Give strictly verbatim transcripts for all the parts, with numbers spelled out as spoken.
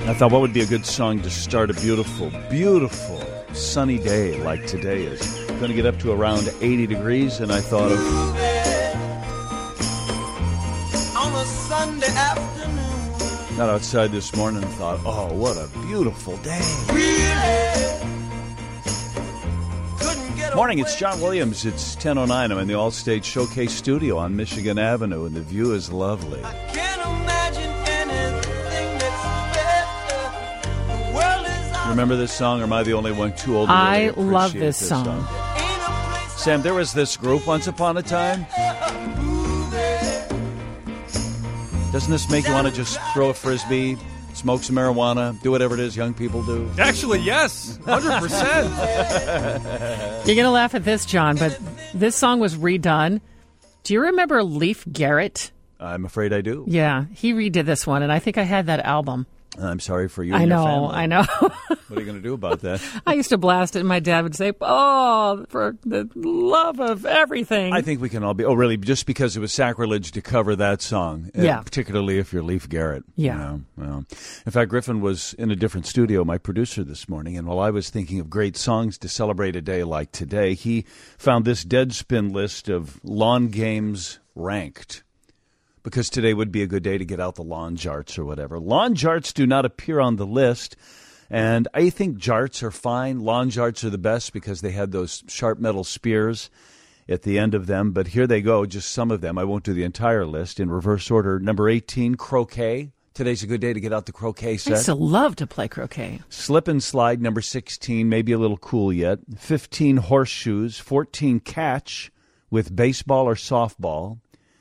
I thought, what would be a good song to start a beautiful, beautiful sunny day like today is? Going to get up to around eighty degrees, and I thought of... On a Sunday afternoon. Got outside this morning and thought, oh, what a beautiful day. Morning, it's John Williams. It's ten oh nine. I'm in the All-State Showcase studio on Michigan Avenue, and the view is lovely. I can't imagine anything that's better. The world is out. Remember this song, or am I the only one too old to I really appreciate love this this song. song? Sam, there was this group once upon a time. Doesn't this make you want to just throw a Frisbee, smoke some marijuana, do whatever it is young people do? Actually, yes. one hundred percent. You're going to laugh at this, John, but this song was redone. Do you remember Leif Garrett? I'm afraid I do. Yeah, he redid this one, and I think I had that album. I'm sorry for you I and your know, family. I know. What are you going to do about that? I used to blast it, and my dad would say, oh, for the love of everything. I think we can all be... Oh, really? Just because it was sacrilege to cover that song? uh, Yeah. Particularly if you're Leif Garrett. Yeah. You know, well. In fact, Griffin was in a different studio, my producer, this morning, and while I was thinking of great songs to celebrate a day like today, he found this Deadspin list of lawn games ranked. Because today would be a good day to get out the lawn jarts or whatever. Lawn jarts do not appear on the list, and I think jarts are fine. Lawn jarts are the best because they had those sharp metal spears at the end of them. But here they go, just some of them. I won't do the entire list in reverse order. Number eighteen, croquet. Today's a good day to get out the croquet I set. used to love to play croquet. Slip and slide, number sixteen, maybe a little cool yet. fifteen, horseshoes. fourteen, catch with baseball or softball.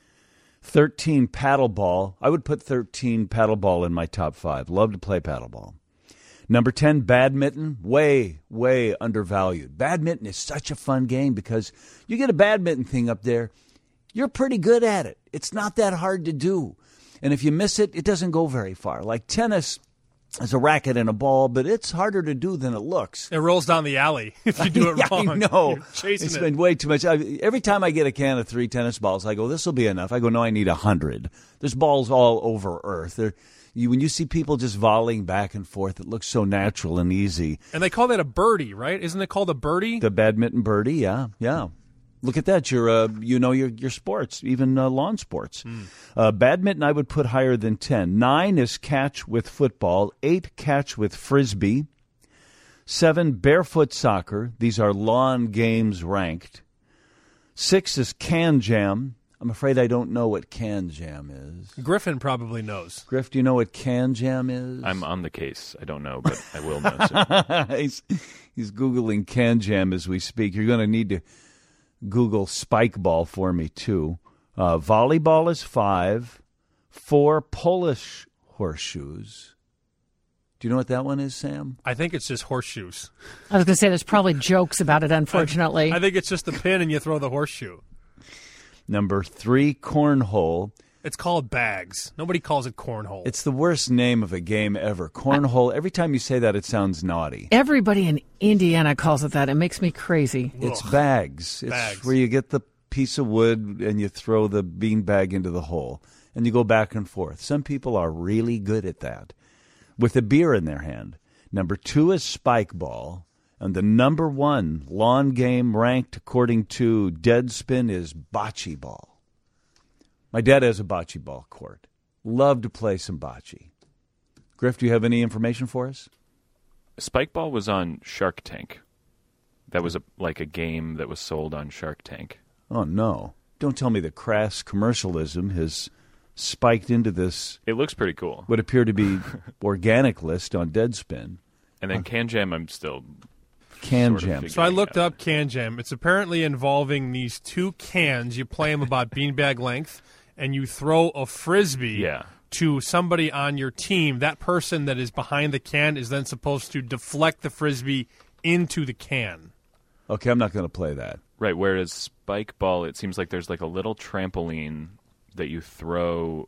thirteen, paddleball. I would put thirteen, paddleball in my top five. Love to play paddleball. Number ten, badminton. Way, way undervalued. Badminton is such a fun game because you get a badminton thing up there, you're pretty good at it. It's not that hard to do. And if you miss it, it doesn't go very far. Like tennis is a racket and a ball, but it's harder to do than it looks. It rolls down the alley if you do it Yeah, wrong. I know. You're chasing it's it. been way too much. I, every time I get a can of three tennis balls, I go, this will be enough. I go, no, I need a hundred. There's balls all over Earth. They're, you, when you see people just volleying back and forth, it looks so natural and easy. And they call that a birdie, right? Isn't it called a birdie? The badminton birdie, yeah, yeah. Look at that. You're, uh, you know your your sports, even uh, lawn sports. Mm. Uh, badminton, I would put higher than ten. Nine is catch with football. Eight, catch with frisbee. Seven, barefoot soccer. These are lawn games ranked. Six is can jam. I'm afraid I don't know what can jam is. Griffin probably knows. Griff, do you know what can jam is? I'm on the case. I don't know, but I will know soon. he's, he's Googling can jam as we speak. You're going to need to Google spike ball for me, too. Uh, volleyball is five. Four, Polish horseshoes. Do you know what that one is, Sam? I think it's just horseshoes. I was going to say there's probably jokes about it, unfortunately. I, I think it's just the pin and you throw the horseshoe. Number three, cornhole. It's called bags. Nobody calls it cornhole. It's the worst name of a game ever. Cornhole. Every time you say that, it sounds naughty. Everybody in Indiana calls it that. It makes me crazy. It's bags. It's Bags. where you get the piece of wood and you throw the bean bag into the hole. And you go back and forth. Some people are really good at that with a beer in their hand. Number two is spike ball. And the number one lawn game ranked according to Deadspin is bocce ball. My dad has a bocce ball court. Love to play some bocce. Griff, do you have any information for us? Spikeball was on Shark Tank. That was a, like a game that was sold on Shark Tank. Oh, no. Don't tell me the crass commercialism has spiked into this. It looks pretty cool. What appear to be organic list on Deadspin. And then Can Jam, I'm still... Can sort of Jam. So I figuring looked out. up Can Jam. It's apparently involving these two cans. You play them about beanbag length, and you throw a frisbee Yeah. to somebody on your team. That person that is behind the can is then supposed to deflect the frisbee into the can. Okay, I'm not going to play that. Right, whereas spike ball, it seems like there's like a little trampoline that you throw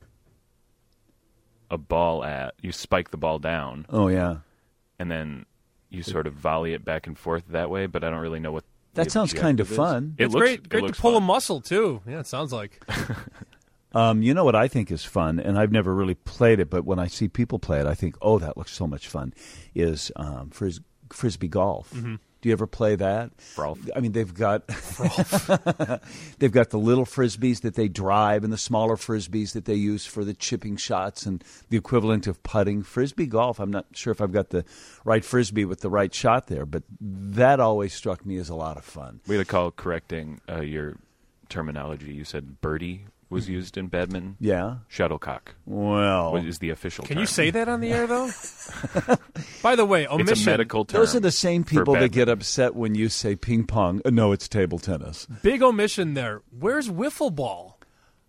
a ball at. You spike the ball down, Oh, yeah. and then you sort of volley it back and forth that way, but I don't really know what the That sounds kind of objective is. fun. It It's looks, great, it great to looks pull fun. a muscle, too. Yeah, it sounds like. Um, you know what I think is fun, and I've never really played it, but when I see people play it, I think, oh, that looks so much fun, is um, fris- Frisbee golf. Mm-hmm. Do you ever play that? Frolf. I mean, they've got they've got the little Frisbees that they drive and the smaller Frisbees that they use for the chipping shots and the equivalent of putting. Frisbee golf, I'm not sure if I've got the right Frisbee with the right shot there, but that always struck me as a lot of fun. We had a call correcting uh, your terminology. You said birdie was used in badminton. Yeah? Shuttlecock. Well, What is the official Can term. you say that on the air, though? By the way, omission. It's a medical term. those are the same for people that get badminton. upset when you say ping pong. Uh, no, it's table tennis. Big omission there. Where's wiffle ball?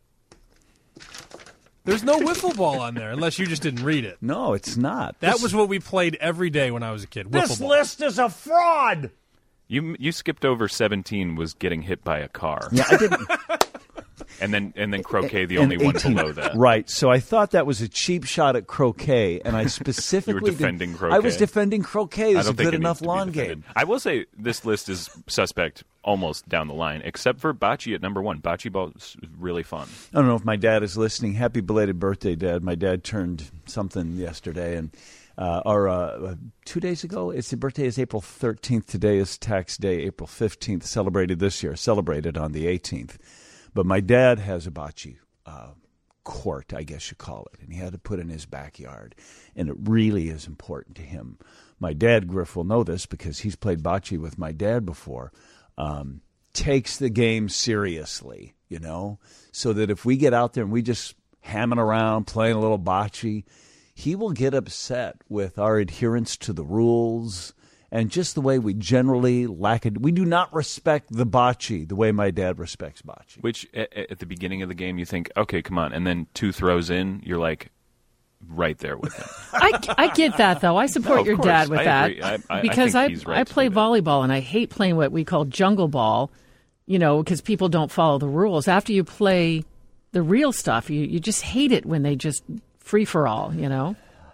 There's no wiffle ball on there, unless you just didn't read it. No, it's not. That This- was what we played every day when I was a kid. Wiffle This ball. list is a fraud. You you skipped over seventeen was getting hit by a car. Yeah, I didn't. And then and then croquet, the And only one eighteen below that. Right. So I thought that was a cheap shot at croquet, and I specifically did- defending I was croquet. defending croquet I as a don't think good it enough needs to be lawn defended. game. I will say this list is suspect almost down the line, except for bocce at number one. Bocce ball is really fun. I don't know if my dad is listening. Happy belated birthday, Dad. My dad turned something yesterday, and uh, or uh, two days ago. His birthday is April thirteenth. Today is tax day, April fifteenth. Celebrated this year. Celebrated on the eighteenth. But my dad has a bocce uh, court, I guess you call it, and he had to put in his backyard, and it really is important to him. My dad, Griff, will know this because he's played bocce with my dad before. Um, takes the game seriously, you know, so that if we get out there and we just hamming around playing a little bocce, he will get upset with our adherence to the rules and just the way we generally lack it. We do not respect the bocce the way my dad respects bocce. Which at, at the beginning of the game you think, okay, come on, and then two throws in, you're like right there with him. I, I get that, though. I support No, of your course. dad with I that. agree. I- I- I because think I, he's right I to play do that. volleyball, and I hate playing what we call jungle ball, you know, because people don't follow the rules. After you play the real stuff, you, you just hate it when they just free-for-all, you know?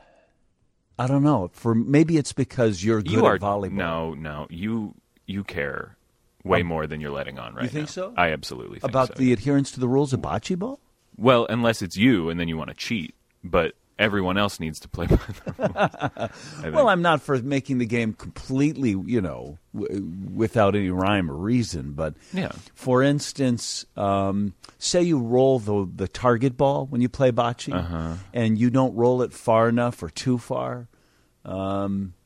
I don't know. For maybe it's because you're good you are at volleyball. No, no, you you care way more than you're letting on right You think now. so? I absolutely think About so. the adherence to the rules of bocce ball? Well, unless it's you and then you want to cheat, but everyone else needs to play by the rules. I think. Well, I'm not for making the game completely, you know, w- without any rhyme or reason. But Yeah. for instance, um, say you roll the the target ball when you play bocce, Uh-huh. and you don't roll it far enough or too far. Um,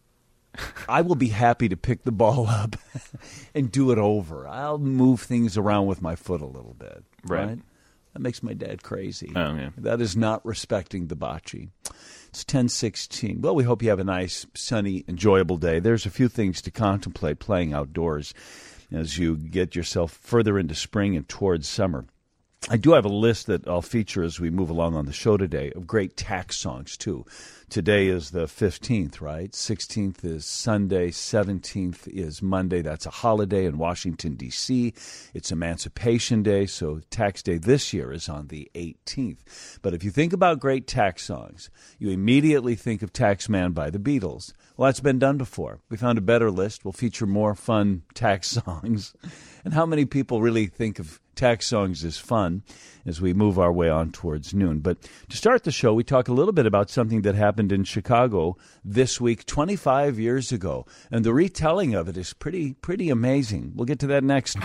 I will be happy to pick the ball up and do it over. I'll move things around with my foot a little bit. Right. Right. That makes my dad crazy. Oh, yeah. That is not respecting the bocce. It's ten sixteen. Well, we hope you have a nice, sunny, enjoyable day. There's a few things to contemplate playing outdoors as you get yourself further into spring and towards summer. I do have a list that I'll feature as we move along on the show today of great tax songs, too. Today is the fifteenth, right? sixteenth is Sunday. seventeenth is Monday. That's a holiday in Washington, D C It's Emancipation Day, so tax day this year is on the eighteenth. But if you think about great tax songs, you immediately think of Taxman by the Beatles. Well, that's been done before. We found a better list. We'll feature more fun tax songs. And how many people really think of tax songs as fun as we move our way on towards noon. But to start the show, we talk a little bit about something that happened in Chicago this week, twenty-five years ago. And the retelling of it is pretty, pretty amazing. We'll get to that next.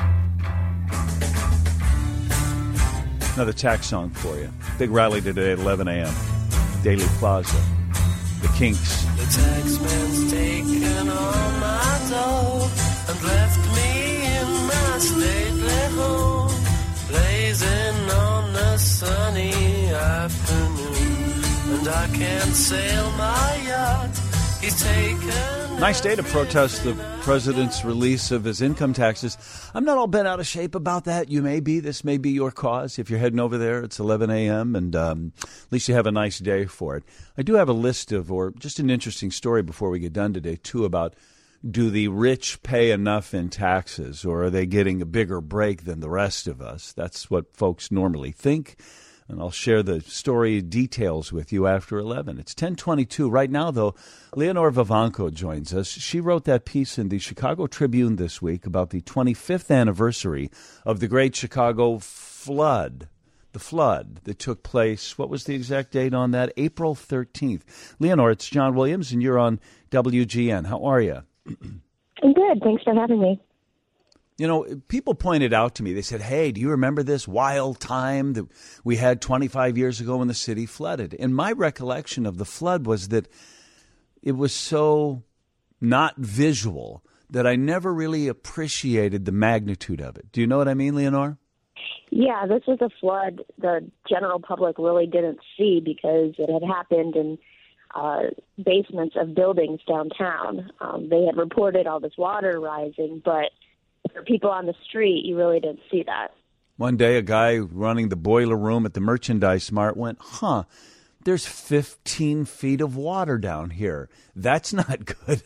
Another tax song for you. Big rally today at eleven a.m. Daily Plaza. The Kinks. The taxman's taken all my dough and left me in my stately home, blazing on a sunny afternoon, and I can't sail my yacht. He's taken. Nice day to protest the president's release of his income taxes. I'm not all bent out of shape about that. You may be. This may be your cause. If you're heading over there, it's eleven a.m., and um, at least you have a nice day for it. I do have a list of, or just an interesting story before we get done today, too, about do the rich pay enough in taxes, or are they getting a bigger break than the rest of us? That's what folks normally think. And I'll share the story details with you after eleven. It's ten twenty-two. Right now, though, Leonore Vivanco joins us. She wrote that piece in the Chicago Tribune this week about the twenty-fifth anniversary of the Great Chicago Flood. the flood that took place. What was the exact date on that? April thirteenth. Leonore, it's John Williams, and you're on W G N. How are you? I'm good. Thanks for having me. You know, people pointed out to me, they said, hey, do you remember this wild time that we had twenty-five years ago when the city flooded? And my recollection of the flood was that it was so not visual that I never really appreciated the magnitude of it. Do you know what I mean, Leonore? Yeah, this was a flood the general public really didn't see because it had happened in uh, basements of buildings downtown. Um, they had reported all this water rising, but for people on the street, you really didn't see that. One day, a guy running the boiler room at the Merchandise Mart went, huh, there's fifteen feet of water down here. That's not good.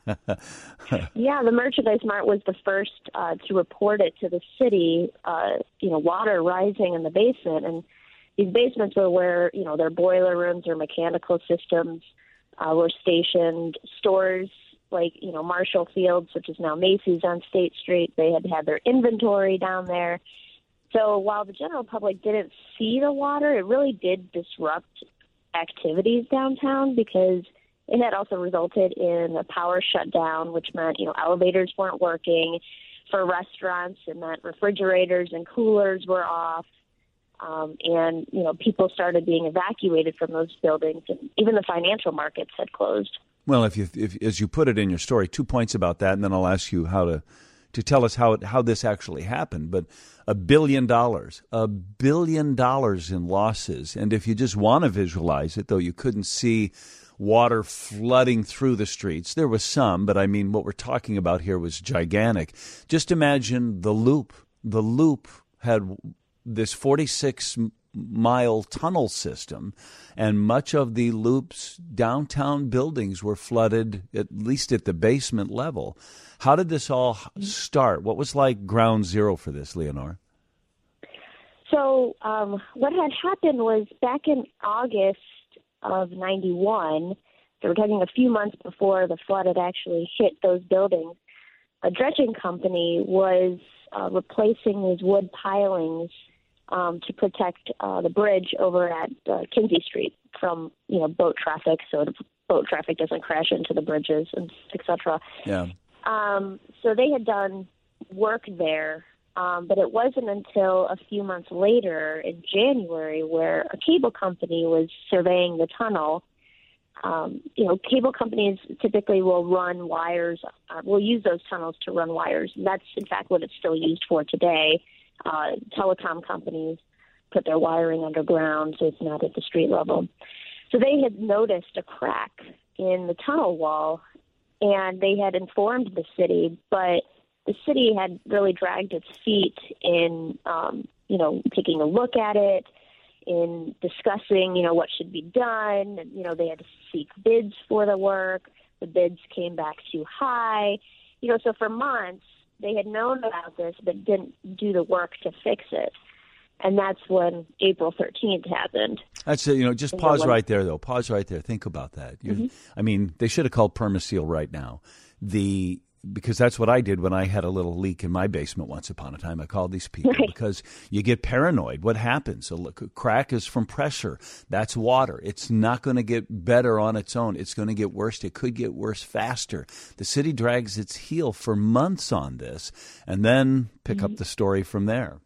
Yeah, the Merchandise Mart was the first uh, to report it to the city, uh, you know, water rising in the basement. And these basements were where, you know, their boiler rooms or mechanical systems uh, were stationed. Stores like, you know, Marshall Fields, which is now Macy's on State Street, they had had their inventory down there. So while the general public didn't see the water, it really did disrupt activities downtown because it had also resulted in a power shutdown, which meant, you know, elevators weren't working for restaurants, and that refrigerators and coolers were off. Um, and, you know, people started being evacuated from those buildings, and even the financial markets had closed. Well, if you, if, as you put it in your story, two points about that, and then I'll ask you how to, to tell us how it, how this actually happened. But a billion dollars, a billion dollars in losses. And if you just want to visualize it, though you couldn't see water flooding through the streets, there was some, but I mean, what we're talking about here was gigantic. Just imagine the loop. The loop had this forty-six mile tunnel system, and much of the loop's downtown buildings were flooded, at least at the basement level. How did this all start? What was like ground zero for this, Leonore? So um, what had happened was back in August of ninety-one, so we're talking a few months before the flood had actually hit those buildings, a dredging company was uh, replacing these wood pilings Um, to protect uh, the bridge over at uh, Kinsey Street from, you know, boat traffic, so the boat traffic doesn't crash into the bridges, and et cetera. Yeah. Um, so they had done work there, um, but it wasn't until a few months later in January where a cable company was surveying the tunnel. Um, you know, cable companies typically will run wires, uh, will use those tunnels to run wires, and that's, in fact, what it's still used for today. Uh, telecom companies put their wiring underground so it's not at the street level. So they had noticed a crack in the tunnel wall, and they had informed the city, but the city had really dragged its feet in, um, you know, taking a look at it, in discussing, you know, what should be done. You know, they had to seek bids for the work. The bids came back too high. You know, so for months, they had known about this but didn't do the work to fix it. And that's when April thirteenth happened. That's it. You know, just pause right there, though. Pause right there. Think about that. Mm-hmm. I mean, they should have called Permaseal right now. The Because that's what I did when I had a little leak in my basement once upon a time. I called these people right. Because you get paranoid. What happens? A, look, a crack is from pressure. That's water. It's not going to get better on its own. It's going to get worse. It could get worse faster. The city drags its heel for months on this, and then pick mm-hmm. up the story from there.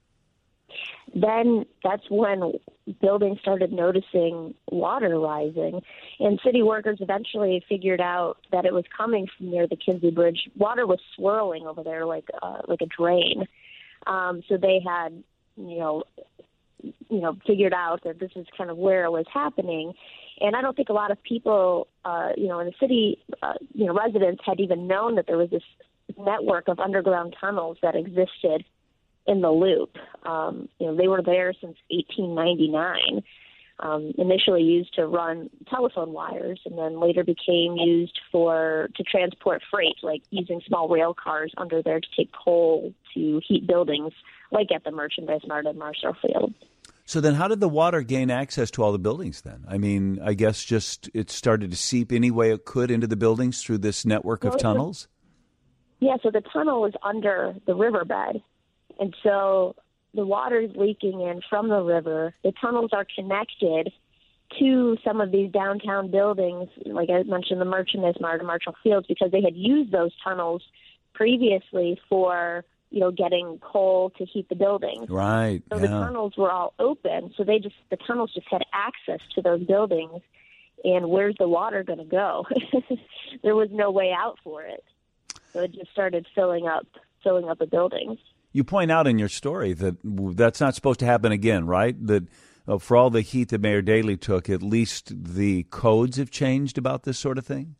Then that's when buildings started noticing water rising, and city workers eventually figured out that it was coming from near the Kinsey Bridge. Water was swirling over there like uh, like a drain. Um, so they had, you know, you know, figured out that this is kind of where it was happening. And I don't think a lot of people, uh, you know, in the city, uh, you know, residents had even known that there was this network of underground tunnels that existed in the loop. Um, you know, they were there since eighteen ninety-nine, um, initially used to run telephone wires, and then later became used for to transport freight, like using small rail cars under there to take coal to heat buildings, like at the Merchandise Mart in Marshall Field. So then how did the water gain access to all the buildings then? I mean, I guess just it started to seep any way it could into the buildings through this network of well, tunnels? A, yeah, so the tunnel was under the riverbed. And so the water is leaking in from the river. The tunnels are connected to some of these downtown buildings, like I mentioned, the Merchandise Mart and Marshall Fields, because they had used those tunnels previously for, you know, getting coal to heat the buildings. Right. So yeah. the tunnels were all open, so they just the tunnels just had access to those buildings. And where's the water going to go? There was no way out for it, so it just started filling up, filling up the buildings. You point out in your story that that's not supposed to happen again, right? That uh, for all the heat that Mayor Daley took, at least the codes have changed about this sort of thing?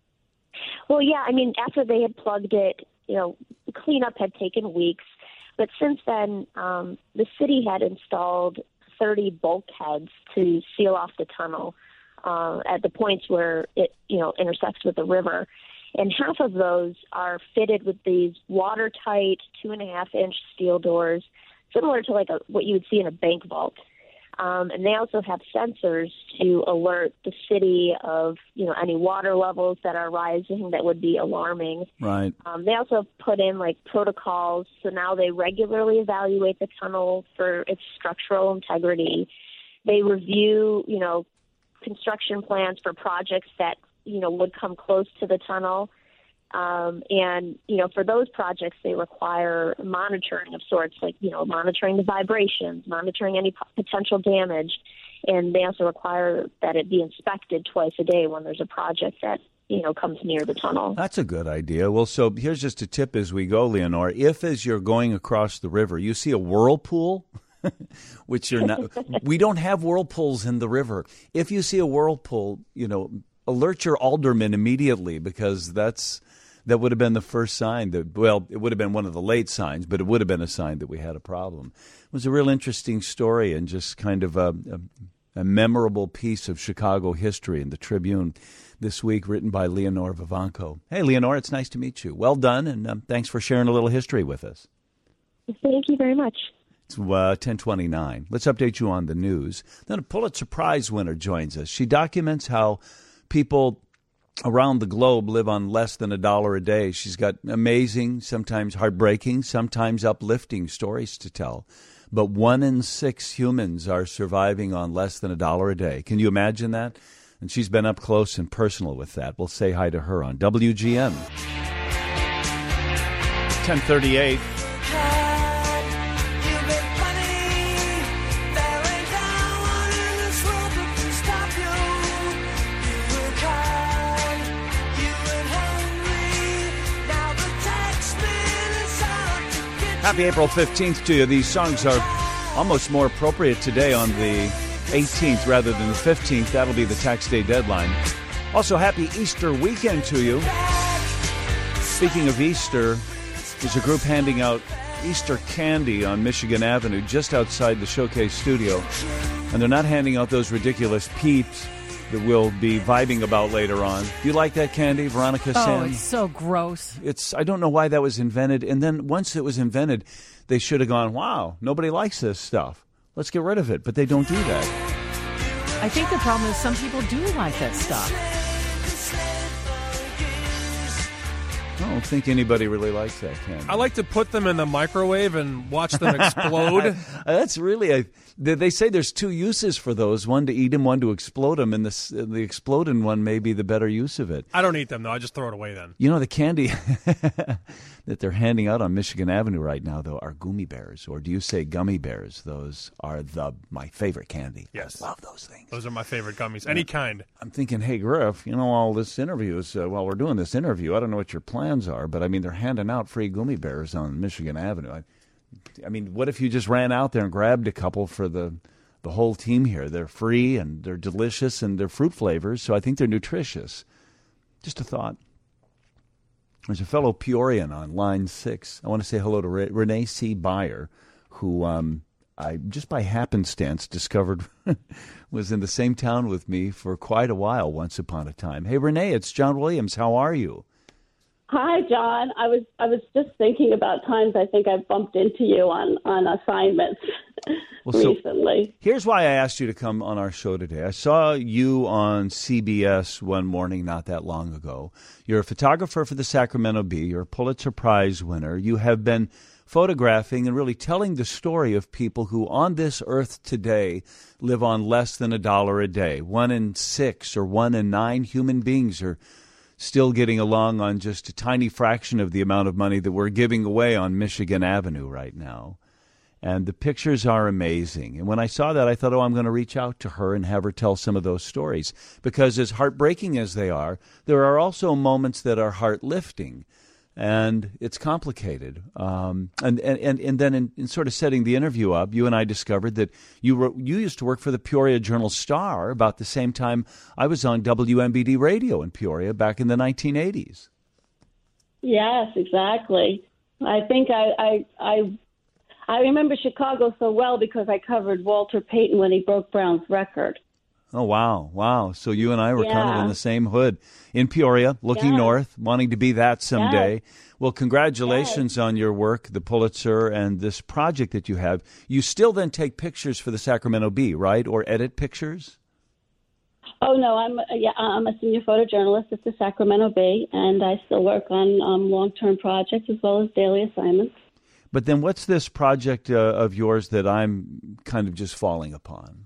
Well, yeah, I mean, after they had plugged it, you know, the cleanup had taken weeks. But since then, um, the city had installed thirty bulkheads to seal off the tunnel uh, at the points where it, you know, intersects with the river. And half of those are fitted with these watertight two and a half inch steel doors, similar to like a, what you would see in a bank vault. Um, and they also have sensors to alert the city of, you know, any water levels that are rising that would be alarming. Right. Um, they also put in like protocols, so now they regularly evaluate the tunnel for its structural integrity. They review, you know, construction plans for projects that, you know, would come close to the tunnel. Um, and, you know, for those projects, they require monitoring of sorts, like, you know, monitoring the vibrations, monitoring any p- potential damage. And they also require that it be inspected twice a day when there's a project that, you know, comes near the tunnel. That's a good idea. Well, so here's just a tip as we go, Leonore. If, as you're going across the river, you see a whirlpool, which you're not, we don't have whirlpools in the river. If you see a whirlpool, you know, alert your alderman immediately, because that's that would have been the first sign that, well, it would have been one of the late signs, but it would have been a sign that we had a problem. It was a real interesting story and just kind of a, a, a memorable piece of Chicago history in the Tribune this week, written by Leonore Vivanco. Hey, Leonore, it's nice to meet you. Well done, and um, thanks for sharing a little history with us. Thank you very much. It's uh, ten twenty-nine. Let's update you on the news. Then a Pulitzer Prize winner joins us. She documents how people around the globe live on less than a dollar a day. She's got amazing, sometimes heartbreaking, sometimes uplifting stories to tell. But one in six humans are surviving on less than a dollar a day. Can you imagine that? And she's been up close and personal with that. We'll say hi to her on W G N. ten thirty-eight. Happy April fifteenth to you. These songs are almost more appropriate today on the eighteenth rather than the fifteenth. That'll be the tax day deadline. Also, happy Easter weekend to you. Speaking of Easter, there's a group handing out Easter candy on Michigan Avenue just outside the Showcase studio. And they're not handing out those ridiculous peeps that we'll be vibing about later on. Do you like that candy, Veronica Oh, Sam? it's so gross. It's I don't know why that was invented. And then once it was invented, they should have gone, wow, nobody likes this stuff. Let's get rid of it. But they don't do that. I think the problem is some people do like that stuff. I don't think anybody really likes that candy. I like to put them in the microwave and watch them explode. That's really a. They say there's two uses for those: one to eat them, one to explode them. And the the exploding one may be the better use of it. I don't eat them, though. I just throw it away then. You know, the candy that they're handing out on Michigan Avenue right now, though, are gummy bears, or do you say gummy bears? Those are the my favorite candy. Yes. I love those things. Those are my favorite gummies, any kind. I'm thinking, hey, Griff, you know, all this interview is, uh, while we're doing this interview, I don't know what your plans are, but I mean, they're handing out free gummy bears on Michigan Avenue. I, I mean, what if you just ran out there and grabbed a couple for the the whole team here? They're free and they're delicious and they're fruit flavors, so I think they're nutritious. Just a thought. There's a fellow Peorian on line six. I want to say hello to Re- Renee C. Byer, who um, I just by happenstance discovered was in the same town with me for quite a while once upon a time. Hey, Renee, it's John Williams. How are you? Hi, John. I was I was just thinking about times I think I've bumped into you on, on assignments well, so recently. Here's why I asked you to come on our show today. I saw you on C B S one morning not that long ago. You're a photographer for the Sacramento Bee. You're a Pulitzer Prize winner. You have been photographing and really telling the story of people who on this earth today live on less than a dollar a day. One in six or one in nine human beings are still getting along on just a tiny fraction of the amount of money that we're giving away on Michigan Avenue right now. And the pictures are amazing. And when I saw that, I thought, oh, I'm going to reach out to her and have her tell some of those stories. Because as heartbreaking as they are, there are also moments that are heart-lifting. And it's complicated. Um, and, and, and then in, in sort of setting the interview up, you and I discovered that you were, you used to work for the Peoria Journal-Star about the same time I was on W M B D radio in Peoria back in the nineteen eighties. Yes, exactly. I think I, I, I, I remember Chicago so well because I covered Walter Payton when he broke Brown's record. Oh, wow. Wow. So you and I were Yeah. kind of in the same hood in Peoria, looking Yes. north, wanting to be that someday. Yes. Well, congratulations on your work, the Pulitzer, and this project that you have. You still then take pictures for the Sacramento Bee, right? Or edit pictures? Oh no, I'm yeah, I'm a senior photojournalist at the Sacramento Bee, and I still work on um, long-term projects as well as daily assignments. But then what's this project uh, of yours that I'm kind of just falling upon?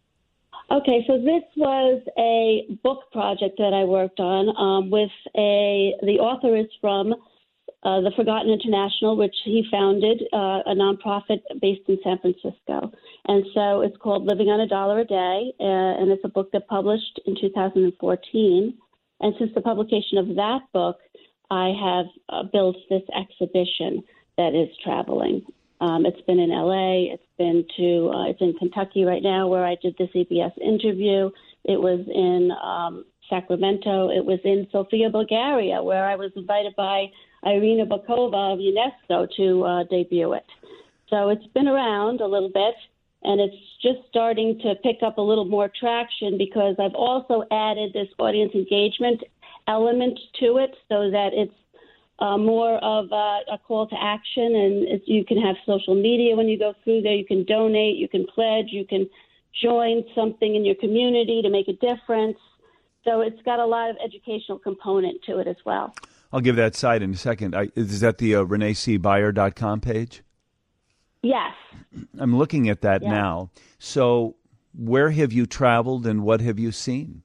Okay, so this was a book project that I worked on um, with a. The author is from uh, the Forgotten International, which he founded, uh, a nonprofit based in San Francisco, and so it's called Living on a Dollar a Day, uh, and it's a book that published in two thousand fourteen. And since the publication of that book, I have uh, built this exhibition that is traveling. Um, it's been in L A. It's been to. Uh, it's in Kentucky right now, where I did the C B S interview. It was in um, Sacramento. It was in Sofia, Bulgaria, where I was invited by Irina Bokova of UNESCO to uh, debut it. So it's been around a little bit, and it's just starting to pick up a little more traction because I've also added this audience engagement element to it, so that it's Uh, more of a, a call to action, and it's, you can have social media when you go through there. You can donate, you can pledge, you can join something in your community to make a difference. So it's got a lot of educational component to it as well. I'll give that site in a second. I, is that the uh, renee c buyer dot com page? Yes. I'm looking at that Yeah. now. So where have you traveled and what have you seen?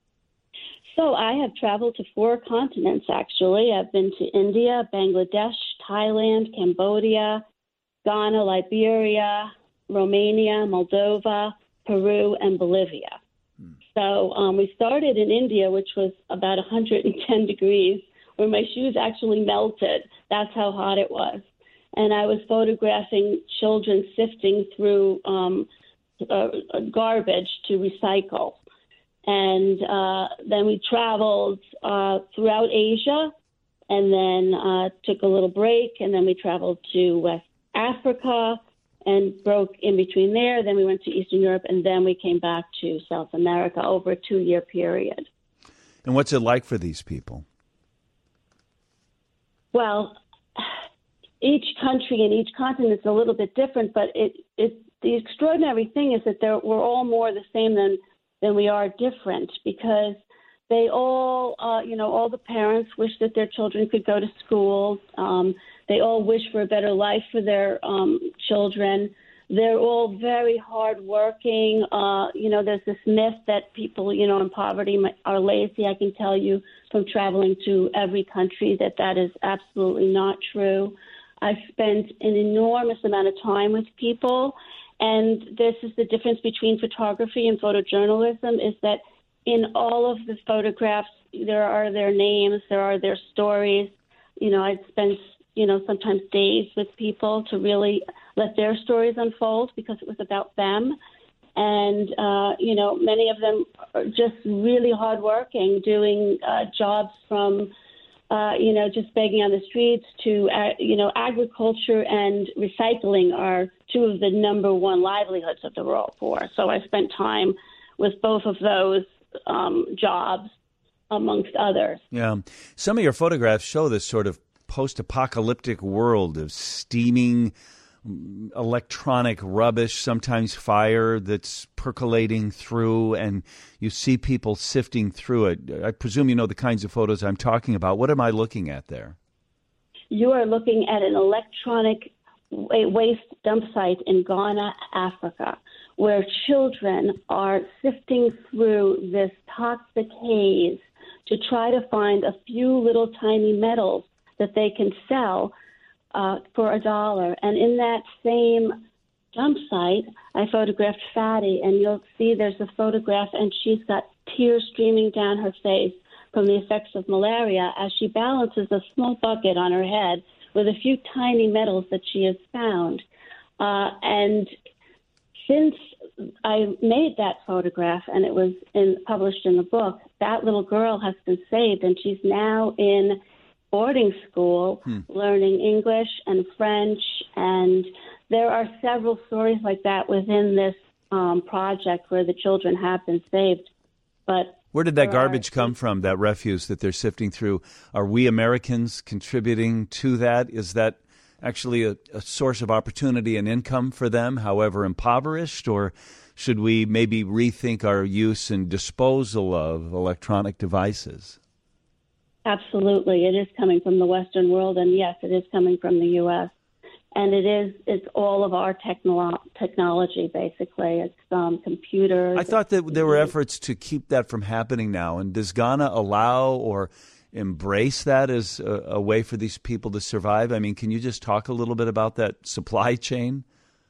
So I have traveled to four continents, actually. I've been to India, Bangladesh, Thailand, Cambodia, Ghana, Liberia, Romania, Moldova, Peru, and Bolivia. Hmm. So um, we started in India, which was about one hundred ten degrees, where my shoes actually melted. That's how hot it was. And I was photographing children sifting through um, uh, garbage to recycle. And uh, then we traveled uh, throughout Asia, and then uh, took a little break, and then we traveled to West Africa and broke in between there. Then we went to Eastern Europe, and then we came back to South America over a two-year period. And what's it like for these people? Well, each country and each continent is a little bit different, but it, it the extraordinary thing is that they're, we're all more the same than then we are different, because they all, uh, you know, all the parents wish that their children could go to school. Um, they all wish for a better life for their um, children. They're all very hardworking. Uh, you know, there's this myth that people, you know, in poverty are lazy. I can tell you from traveling to every country that that is absolutely not true. I've spent an enormous amount of time with people. And this is the difference between photography and photojournalism, is that in all of the photographs, there are their names, there are their stories. You know, I'd spend, you know, sometimes days with people to really let their stories unfold because it was about them. And, uh, you know, many of them are just really hardworking, doing uh, jobs from Uh, you know, just begging on the streets to, uh, you know, agriculture and recycling are two of the number one livelihoods of the rural poor. So I spent time with both of those um, jobs, amongst others. Yeah. Some of your photographs show this sort of post-apocalyptic world of steaming electronic rubbish, sometimes fire that's percolating through, and you see people sifting through it. I presume you know the kinds of photos I'm talking about. What am I looking at there? You are looking at an electronic a waste dump site in Ghana, Africa, where children are sifting through this toxic haze to try to find a few little tiny metals that they can sell uh, for a dollar. And in that same dump site, I photographed Fatty, and you'll see there's a photograph, and she's got tears streaming down her face from the effects of malaria as she balances a small bucket on her head with a few tiny metals that she has found. Uh, and since I made that photograph and it was in, published in the book, that little girl has been saved, and she's now in boarding school hmm. learning English and French. And there are several stories like that within this um, project where the children have been saved. But where did that garbage come from, that refuse that they're sifting through? Are we Americans contributing to that? Is that actually a, a source of opportunity and income for them, however impoverished? Or should we maybe rethink our use and disposal of electronic devices? Absolutely. It is coming from the Western world, and yes, it is coming from the U S And it is, it's all of our technolo- technology, basically. It's um, computers. I thought that there were efforts to keep that from happening now. And does Ghana allow or embrace that as a, a way for these people to survive? I mean, can you just talk a little bit about that supply chain?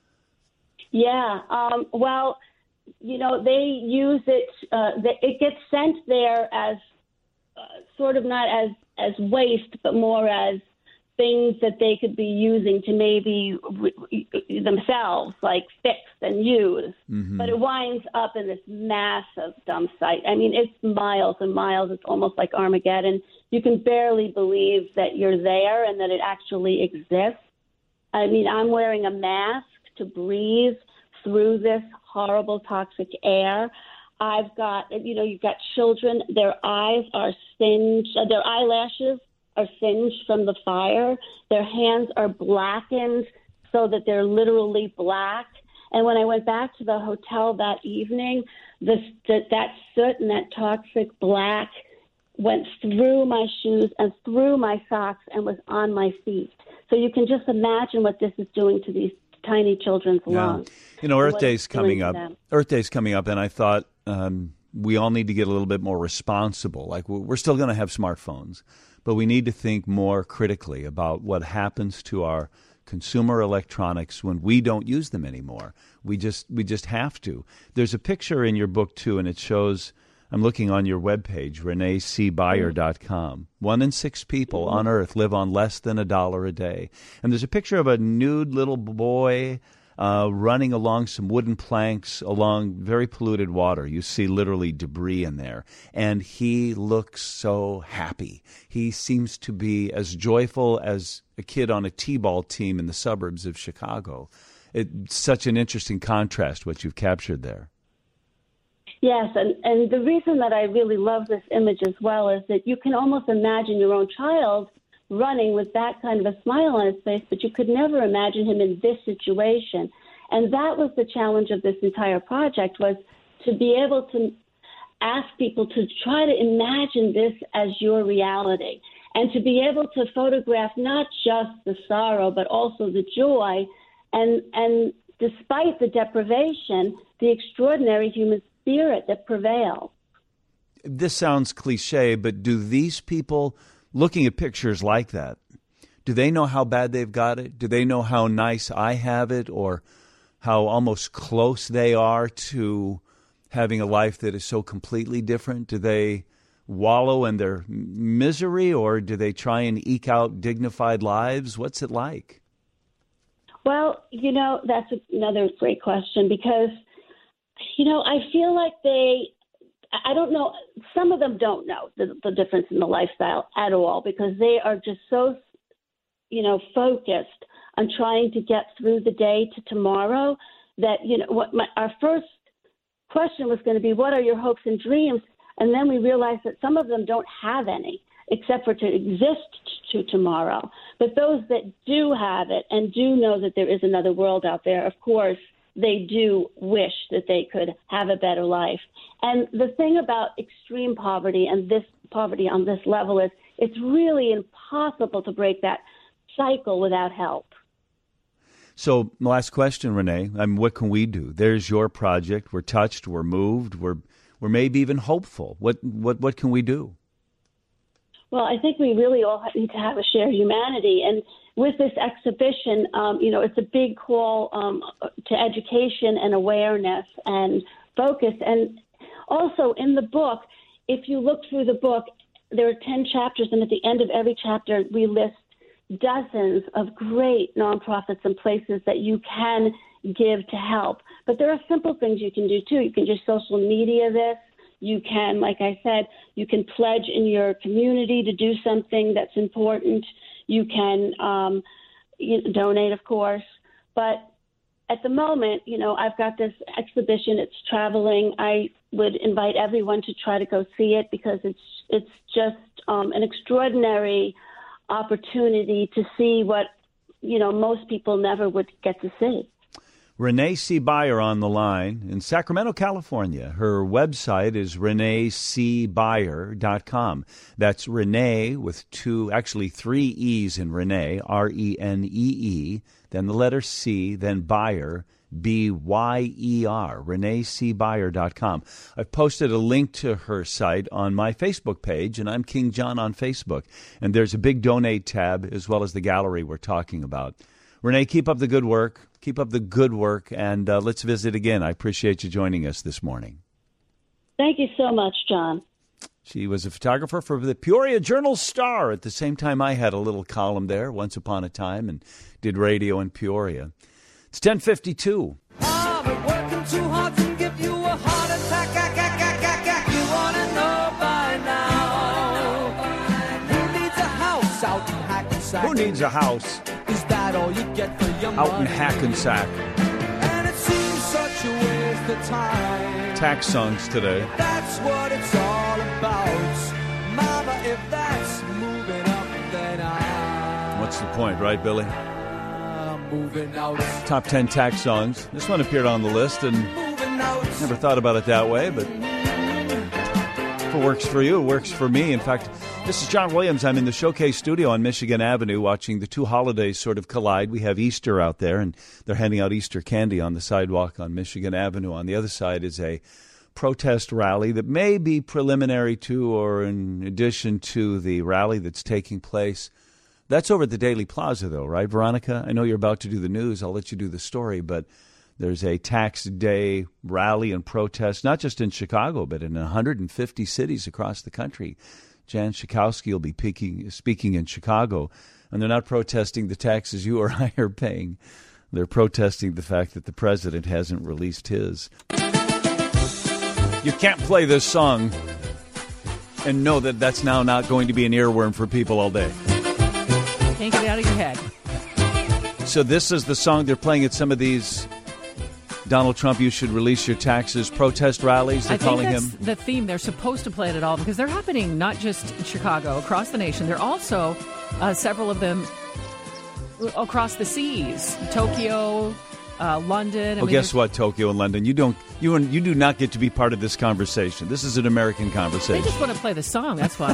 Yeah. Um, well, you know, they use it, uh, they, it gets sent there as uh, sort of not as, as waste, but more as things that they could be using to maybe re- themselves, like fix and use. Mm-hmm. But it winds up in this massive dump site. I mean, it's miles and miles. It's almost like Armageddon. You can barely believe that you're there and that it actually exists. I mean, I'm wearing a mask to breathe through this horrible toxic air. I've got, you know, you've got children, their eyes are singed, uh, their eyelashes are singed from the fire. Their hands are blackened so that they're literally black. And when I went back to the hotel that evening, this, that, that soot and that toxic black went through my shoes and through my socks and was on my feet. So you can just imagine what this is doing to these tiny children's lungs. Yeah. You know, Earth Day's coming up. Earth Day's coming up, and I thought um, we all need to get a little bit more responsible. Like, we're still going to have smartphones, but we need to think more critically about what happens to our consumer electronics when we don't use them anymore. We just we just have to. There's a picture in your book, too, and it shows, I'm looking on your webpage, renee c buyer dot com. One in six people on Earth live on less than a dollar a day. And there's a picture of a nude little boy uh, running along some wooden planks along very polluted water. You see literally debris in there. And he looks so happy. He seems to be as joyful as a kid on a t-ball team in the suburbs of Chicago. It's such an interesting contrast, what you've captured there. Yes, and, and the reason that I really love this image as well is that you can almost imagine your own child running with that kind of a smile on his face, but you could never imagine him in this situation. And that was the challenge of this entire project, was to be able to ask people to try to imagine this as your reality and to be able to photograph not just the sorrow, but also the joy and, and despite the deprivation, the extraordinary human spirit that prevails. This sounds cliche, but do these people, looking at pictures like that, do they know how bad they've got it? Do they know how nice I have it, or how almost close they are to having a life that is so completely different? Do they wallow in their misery, or do they try and eke out dignified lives? What's it like? Well, you know, that's another great question, because you know, I feel like they, I don't know, some of them don't know the, the difference in the lifestyle at all, because they are just so, you know, focused on trying to get through the day to tomorrow that, you know, what my, our first question was going to be, what are your hopes and dreams? And then we realized that some of them don't have any, except for to exist to tomorrow. But those that do have it and do know that there is another world out there, of course, they do wish that they could have a better life. And the thing about extreme poverty and this poverty on this level is it's really impossible to break that cycle without help. So, last question, Renee. I mean, what can we do? There's your project. We're touched. We're moved. We're we're maybe even hopeful. What what what can we do? Well, I think we really all need to have a shared humanity. And with this exhibition, um, you know, it's a big call um, to education and awareness and focus. And also in the book, if you look through the book, there are ten chapters, and at the end of every chapter, we list dozens of great nonprofits and places that you can give to help. But there are simple things you can do, too. You can just social media this. You can, like I said, you can pledge in your community to do something that's important. You can um, you know, donate, of course. But at the moment, you know, I've got this exhibition. It's traveling. I would invite everyone to try to go see it because it's it's just um, an extraordinary opportunity to see what, you know, most people never would get to see. Renee C. Buyer on the line in Sacramento, California. Her website is renee c buyer dot com. That's Renee with two, actually three E's in Renee, R E N E E, then the letter C, then Buyer, B Y E R, renee c buyer dot com. I've posted a link to her site on my Facebook page, and I'm King John on Facebook. And there's a big donate tab as well as the gallery we're talking about. Renee, keep up the good work. Keep up the good work, and uh, let's visit again. I appreciate you joining us this morning. Thank you so much, John. She was a photographer for the Peoria Journal-Star at the same time I had a little column there once upon a time and did radio in Peoria. It's ten fifty-two. I've been working too hard to give you a heart attack. You want to know by now. Who needs a house out in Hackensack? Who needs a house Is that all you get for your out money? in Hackensack? And it seems such a waste of time. Tax songs today. That's what it's all about. Mama, if that's moving up, then I'm What's the point, right, Billy? moving out. Top ten tax songs. This one appeared on the list, and Moving out. never thought about it that way, but if it works for you, it works for me. In fact, this is John Williams. I'm in the Showcase studio on Michigan Avenue watching the two holidays sort of collide. We have Easter out there, and they're handing out Easter candy on the sidewalk on Michigan Avenue. On the other side is a protest rally that may be preliminary to or in addition to the rally that's taking place. That's over at the Daily Plaza, though, right, Veronica? I know you're about to do the news. I'll let you do the story, but there's a tax day rally and protest, not just in Chicago, but in one hundred fifty cities across the country. Jan Schakowsky will be peaking, speaking in Chicago, and they're not protesting the taxes you or I are paying. They're protesting the fact that the president hasn't released his. You can't play this song and know that that's now not going to be an earworm for people all day. Can't get it out of your head. So this is the song they're playing at some of these Donald Trump, you should release your taxes protest rallies. They're I think calling that's him. the theme. They're supposed to play it at all because they're happening not just in Chicago, across the nation. They're also uh, several of them across the seas, Tokyo, uh, London. I Well, mean, guess there's- what, Tokyo and London? You don't. You you do not get to be part of this conversation. This is an American They conversation. just want to play the song. That's why.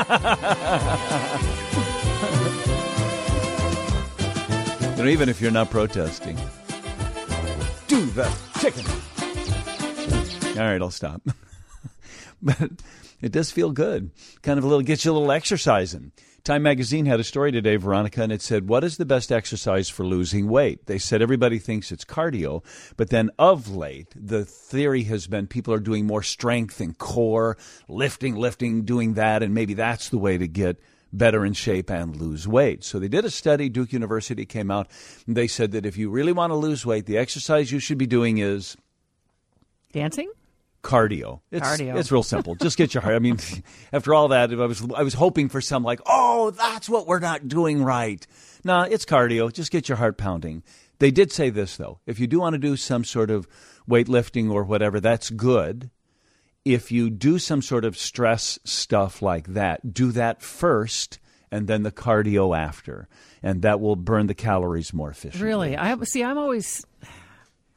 You know, even if you're not protesting, do the chicken. All right, I'll stop. But it does feel good. Kind of a little, gets you a little exercising. Time Magazine had a story today, Veronica, and it said, what is the best exercise for losing weight? They said everybody thinks it's cardio, but then of late, the theory has been people are doing more strength and core, lifting, lifting, doing that, and maybe that's the way to get better in shape and lose weight. So they did a study. Duke University came out, and they said that if you really want to lose weight, the exercise you should be doing is Dancing? cardio. It's, Cardio. It's real simple. Just get your heart. I mean, after all that, I was I was hoping for some like, oh, that's what we're not doing right. No, it's cardio. Just get your heart pounding. They did say this, though. If you do want to do some sort of weightlifting or whatever, that's good. If you do some sort of stress stuff like that, do that first and then the cardio after. And that will burn the calories more efficiently. Really? I see. I'm always.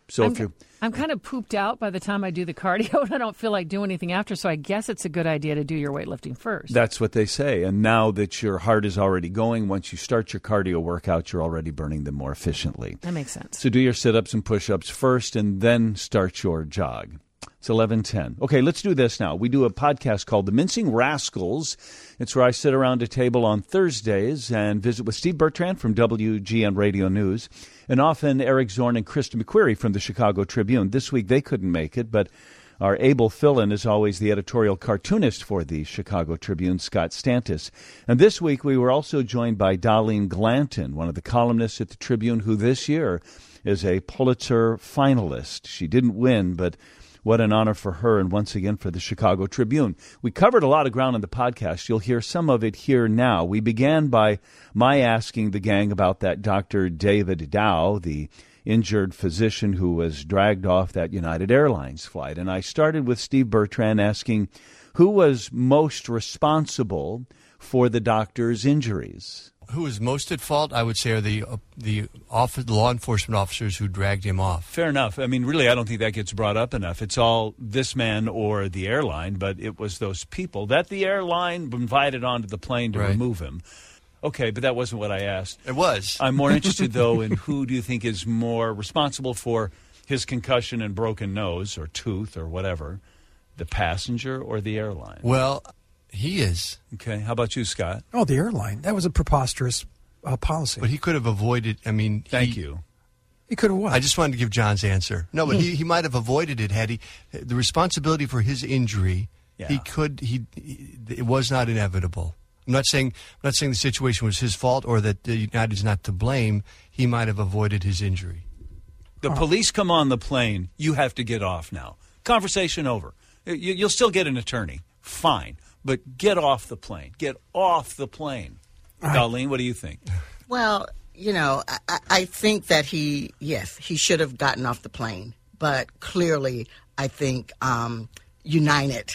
So I'm, if you're I'm kind of pooped out by the time I do the cardio, and I don't feel like doing anything after. So I guess it's a good idea to do your weightlifting first. That's what they say. And now that your heart is already going, once you start your cardio workout, you're already burning them more efficiently. That makes sense. So do your sit-ups and push-ups first and then start your jog. It's eleven ten. Okay, let's do this now. We do a podcast called The Mincing Rascals. It's where I sit around a table on Thursdays and visit with Steve Bertrand from W G N Radio News, and often Eric Zorn and Krista McQuarrie from the Chicago Tribune. This week they couldn't make it, but our able fill-in is always the editorial cartoonist for the Chicago Tribune, Scott Stantis. And this week we were also joined by Darlene Glanton, one of the columnists at the Tribune, who this year is a Pulitzer finalist. She didn't win, but what an honor for her, and once again for the Chicago Tribune. We covered a lot of ground on the podcast. You'll hear some of it here now. We began by my asking the gang about that Doctor David Dow, the injured physician who was dragged off that United Airlines flight. And I started with Steve Bertrand asking who was most responsible for the doctor's injuries. Who is most at fault, I would say, are the uh, the, off- the law enforcement officers who dragged him off. Fair enough. I mean, really, I don't think that gets brought up enough. It's all this man or the airline, but it was those people that the airline invited onto the plane to Right. remove him. Okay, but that wasn't what I asked. It was. I'm more interested, though, in who do you think is more responsible for his concussion and broken nose or tooth or whatever, the passenger or the airline? Well, he is. Okay, how about you, Scott? Oh, the airline. That was a preposterous uh, policy. But he could have avoided, I mean... Thank he, you. He could have what? I just wanted to give John's answer. No, but he, he might have avoided it had he... The responsibility for his injury, Yeah. he could... He, he It was not inevitable. I'm not saying I'm not saying the situation was his fault or that the United's not to blame. He might have avoided his injury. The police come on the plane. You have to get off now. Conversation over. You, you'll still get an attorney. Fine. But get off the plane. Get off the plane. Darlene, what do you think? Well, you know, I, I think that he, yes, he should have gotten off the plane. But clearly, I think um, United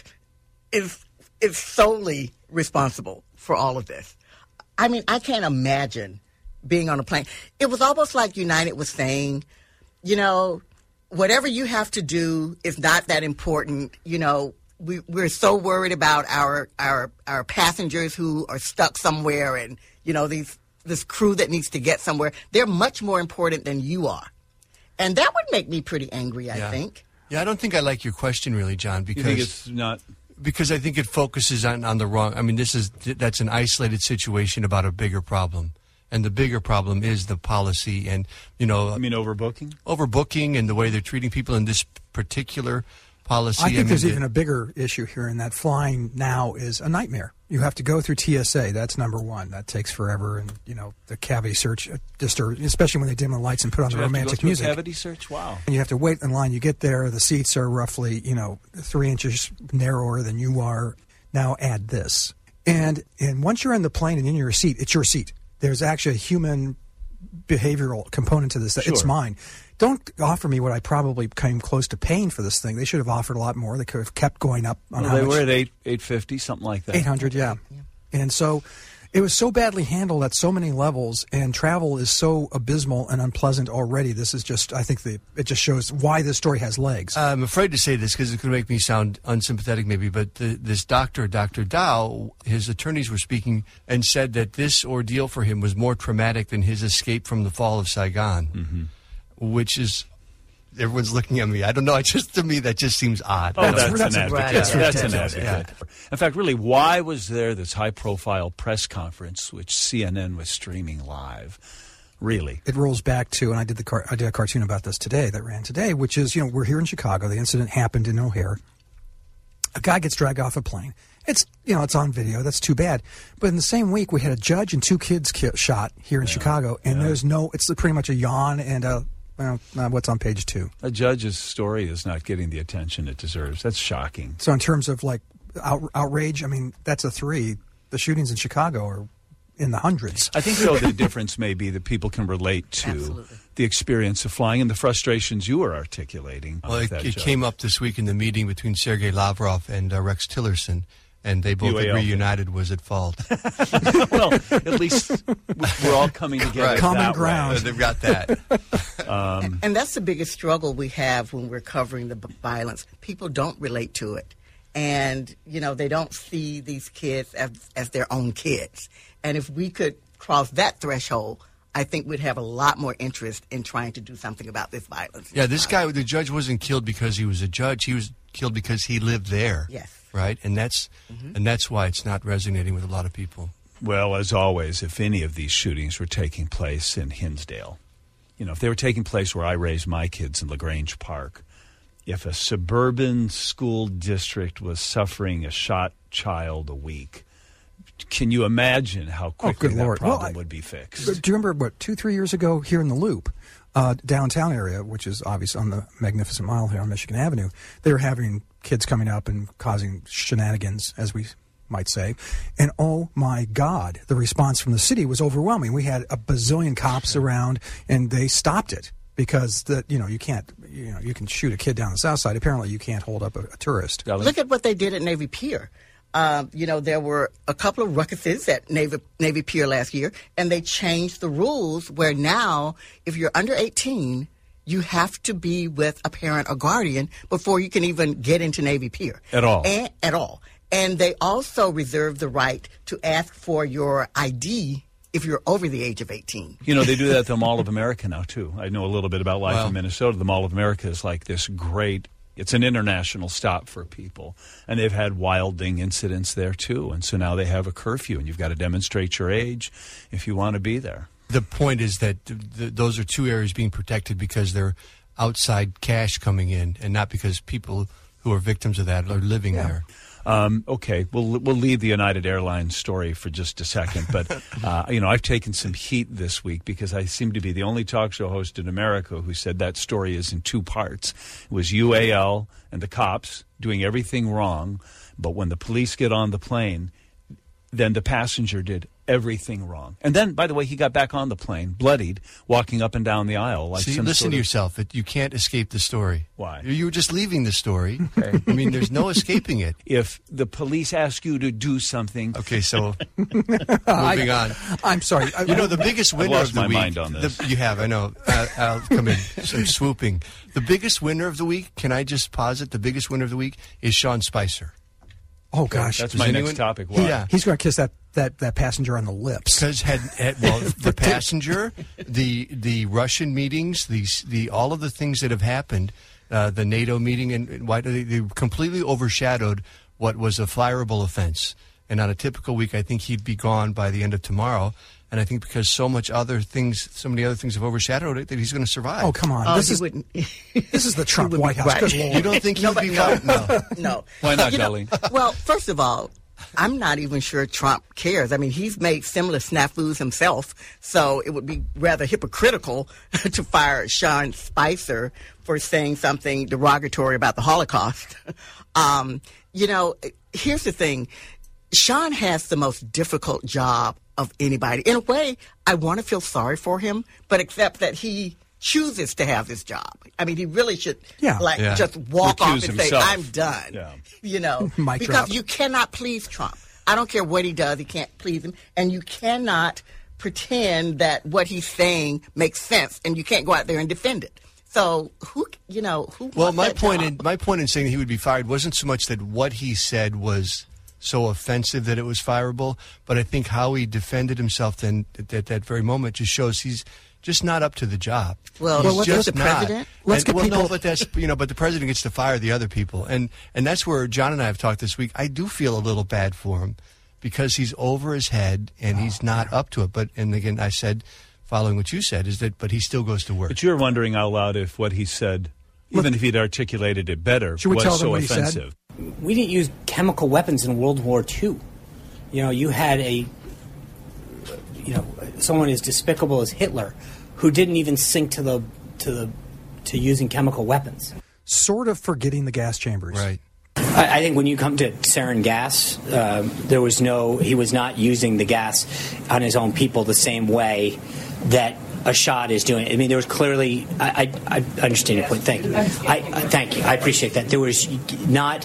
is is solely responsible for all of this. I mean, I can't imagine being on a plane. It was almost like United was saying, you know, whatever you have to do is not that important. You know, we, we're so worried about our, our our passengers who are stuck somewhere and, you know, these this crew that needs to get somewhere. They're much more important than you are. And that would make me pretty angry, I Yeah. think. Yeah, I don't think I like your question really, John, because... You think it's not... Because I think it focuses on, on the wrong. I mean, this is that's an isolated situation about a bigger problem, and the bigger problem is the policy and you know. I mean, overbooking, overbooking, and the way they're treating people in this particular policy. I think I mean, there's the, even a bigger issue here in that flying now is a nightmare. You have to go through T S A. That's number one. That takes forever, and you know the cavity search, uh, disturb, especially when they dim the lights and put on Do the you have to go romantic through a music. cavity search? Wow. And you have to wait in line. You get there. The seats are roughly, you know, three inches narrower than you are. Now add this. And and once you're in the plane and in your seat, it's your seat. There's actually a human behavioral component to this. That It's Sure. mine. Don't offer me what I probably came close to paying for this thing. They should have offered a lot more. They could have kept going up on Well, how they much. were at eight eight fifty, something like that. eight hundred, yeah. And so it was so badly handled at so many levels, and travel is so abysmal and unpleasant already. This is just, I think the, it just shows why this story has legs. I'm afraid to say this because it could make me sound unsympathetic maybe, but the, this doctor, Doctor Dow, his attorneys were speaking and said that this ordeal for him was more traumatic than his escape from the fall of Saigon, Mm-hmm. which is... Everyone's looking at me. I don't know. I just to me that just seems odd. Oh, that's, That's- an right. advocate. That's That's an ridiculous. advocate. In fact, really, why was there this high-profile press conference, which C N N was streaming live? Really? It rolls back to, and I did the car, I did a cartoon about this today that ran today, which is, you know, we're here in Chicago. The incident happened in O'Hare. A guy gets dragged off a plane. It's, you know, it's on video. That's too bad. But in the same week, we had a judge and two kids ki- shot here in Chicago, and there's no, it's pretty much a yawn and a, well, uh, what's on page two. A judge's story is not getting the attention it deserves. That's shocking. So in terms of like out, outrage, I mean, that's a three. The shootings in Chicago are in the hundreds. I think, though, the difference may be that people can relate to Absolutely. the experience of flying and the frustrations you were articulating. Well, with it, that it judge. came up this week in the meeting between Sergei Lavrov and uh, Rex Tillerson, and they both U A L. agree United was at fault. Well, at least we're all coming together. Right. Common that ground. way. They've got that. Um, And that's the biggest struggle we have when we're covering the b- violence. People don't relate to it. And, you know, they don't see these kids as, as their own kids. And if we could cross that threshold, I think we'd have a lot more interest in trying to do something about this violence. Yeah, this guy, the judge wasn't killed because he was a judge. He was killed because he lived there. Yes. Right? And that's Mhm. and that's why it's not resonating with a lot of people. Well, as always, if any of these shootings were taking place in Hinsdale, you know, if they were taking place where I raised my kids in LaGrange Park, if a suburban school district was suffering a shot child a week, can you imagine how quickly good that Lord. problem Well, I- would be fixed? Do you remember, what, two, three years ago here in the Loop, uh, downtown area, which is obviously on the Magnificent Mile here on Michigan Avenue, they were having kids coming up and causing shenanigans, as we might say. And oh my God, the response from the city was overwhelming. We had a bazillion cops around, and they stopped it because the you know you can't you know you can shoot a kid down the south side. Apparently, you can't hold up a, a tourist. Look at what they did at Navy Pier. Um, you know, there were a couple of ruckuses at Navy, Navy Pier last year, and they changed the rules where now, if you're under eighteen, you have to be with a parent or guardian before you can even get into Navy Pier. At all. And, at all. And they also reserve the right to ask for your I D if you're over the age of eighteen. You know, they do that at the Mall of America now, too. I know a little bit about life Wow. in Minnesota. The Mall of America is like this great, it's an international stop for people. And they've had wilding incidents there, too. And so now they have a curfew, and you've got to demonstrate your age if you want to be there. The point is that th- th- those are two areas being protected because they're outside cash coming in, and not because people who are victims of that are living there. Um, okay, we'll we'll leave the United Airlines story for just a second, but uh, you know, I've taken some heat this week because I seem to be the only talk show host in America who said that story is in two parts. It was U A L and the cops doing everything wrong, but when the police get on the plane, then the passenger did everything wrong. And then, by the way, he got back on the plane, bloodied, walking up and down the aisle like See, some listen sort to of- yourself. It, you can't escape the story. Why? You were just leaving the story. I mean, there's no escaping it. If the police ask you to do something, Okay, so moving on. I'm sorry. I- You know, the biggest I've winner lost of the my week. mind on this. The, you have, I know. Uh, I'll come in. So I'm swooping. The biggest winner of the week, can I just posit? The biggest winner of the week is Sean Spicer. oh gosh, that's Does my anyone- next topic. Why? Yeah. he's going to kiss that, that, that passenger on the lips. Because had, had well, the passenger, the the Russian meetings, these the all of the things that have happened, uh, the NATO meeting, and, and why they, they completely overshadowed what was a fireable offense. And on a typical week, I think he'd be gone by the end of tomorrow. And I think because so much other things, so many other things have overshadowed it, that he's going to survive. Oh come on, Oh, this he is wouldn't. this is the Trump would be White House. right. Good Lord. You don't think he'll but be no. fired? No. No. Why not, You know, Darlene? well, first of all, I'm not even sure Trump cares. I mean, he's made similar snafus himself, so it would be rather hypocritical to fire Sean Spicer for saying something derogatory about the Holocaust. Um, you know, here's the thing. Sean has the most difficult job of anybody. In a way, I want to feel sorry for him, but except that he chooses to have this job. I mean, he really should Yeah. like Yeah. just walk Recuse off and himself. say, I'm done. Yeah. You know, Mic because drop. you cannot please Trump. I don't care what he does, he can't please him. And you cannot pretend that what he's saying makes sense, and you can't go out there and defend it. So who, you know, who Well, wants my that point job? in my point in saying he would be fired wasn't so much that what he said was so offensive that it was fireable, but I think how he defended himself then at, at that very moment just shows he's just not up to the job. Well, He's well, let's just get the not. president. Let's And- get well, no, people- but that's you know, but the president gets to fire the other people, and and that's where John and I have talked this week. I do feel a little bad for him because he's over his head and he's not up to it. But and again, I said, following what you said, is that but he still goes to work. But you're wondering out loud if what he said, even if he'd articulated it better, Should we was tell them so what he said? offensive. We didn't use chemical weapons in World War Two. You know, you had a, you know, someone as despicable as Hitler, who didn't even sink to the to the to using chemical weapons. Sort of forgetting the gas chambers. Right. I, I think when you come to sarin gas, uh, there was no. He was not using the gas on his own people the same way that Assad is doing. I mean, there was clearly. I, I, I understand your point. Thank you. I, I thank you. I appreciate that. There was not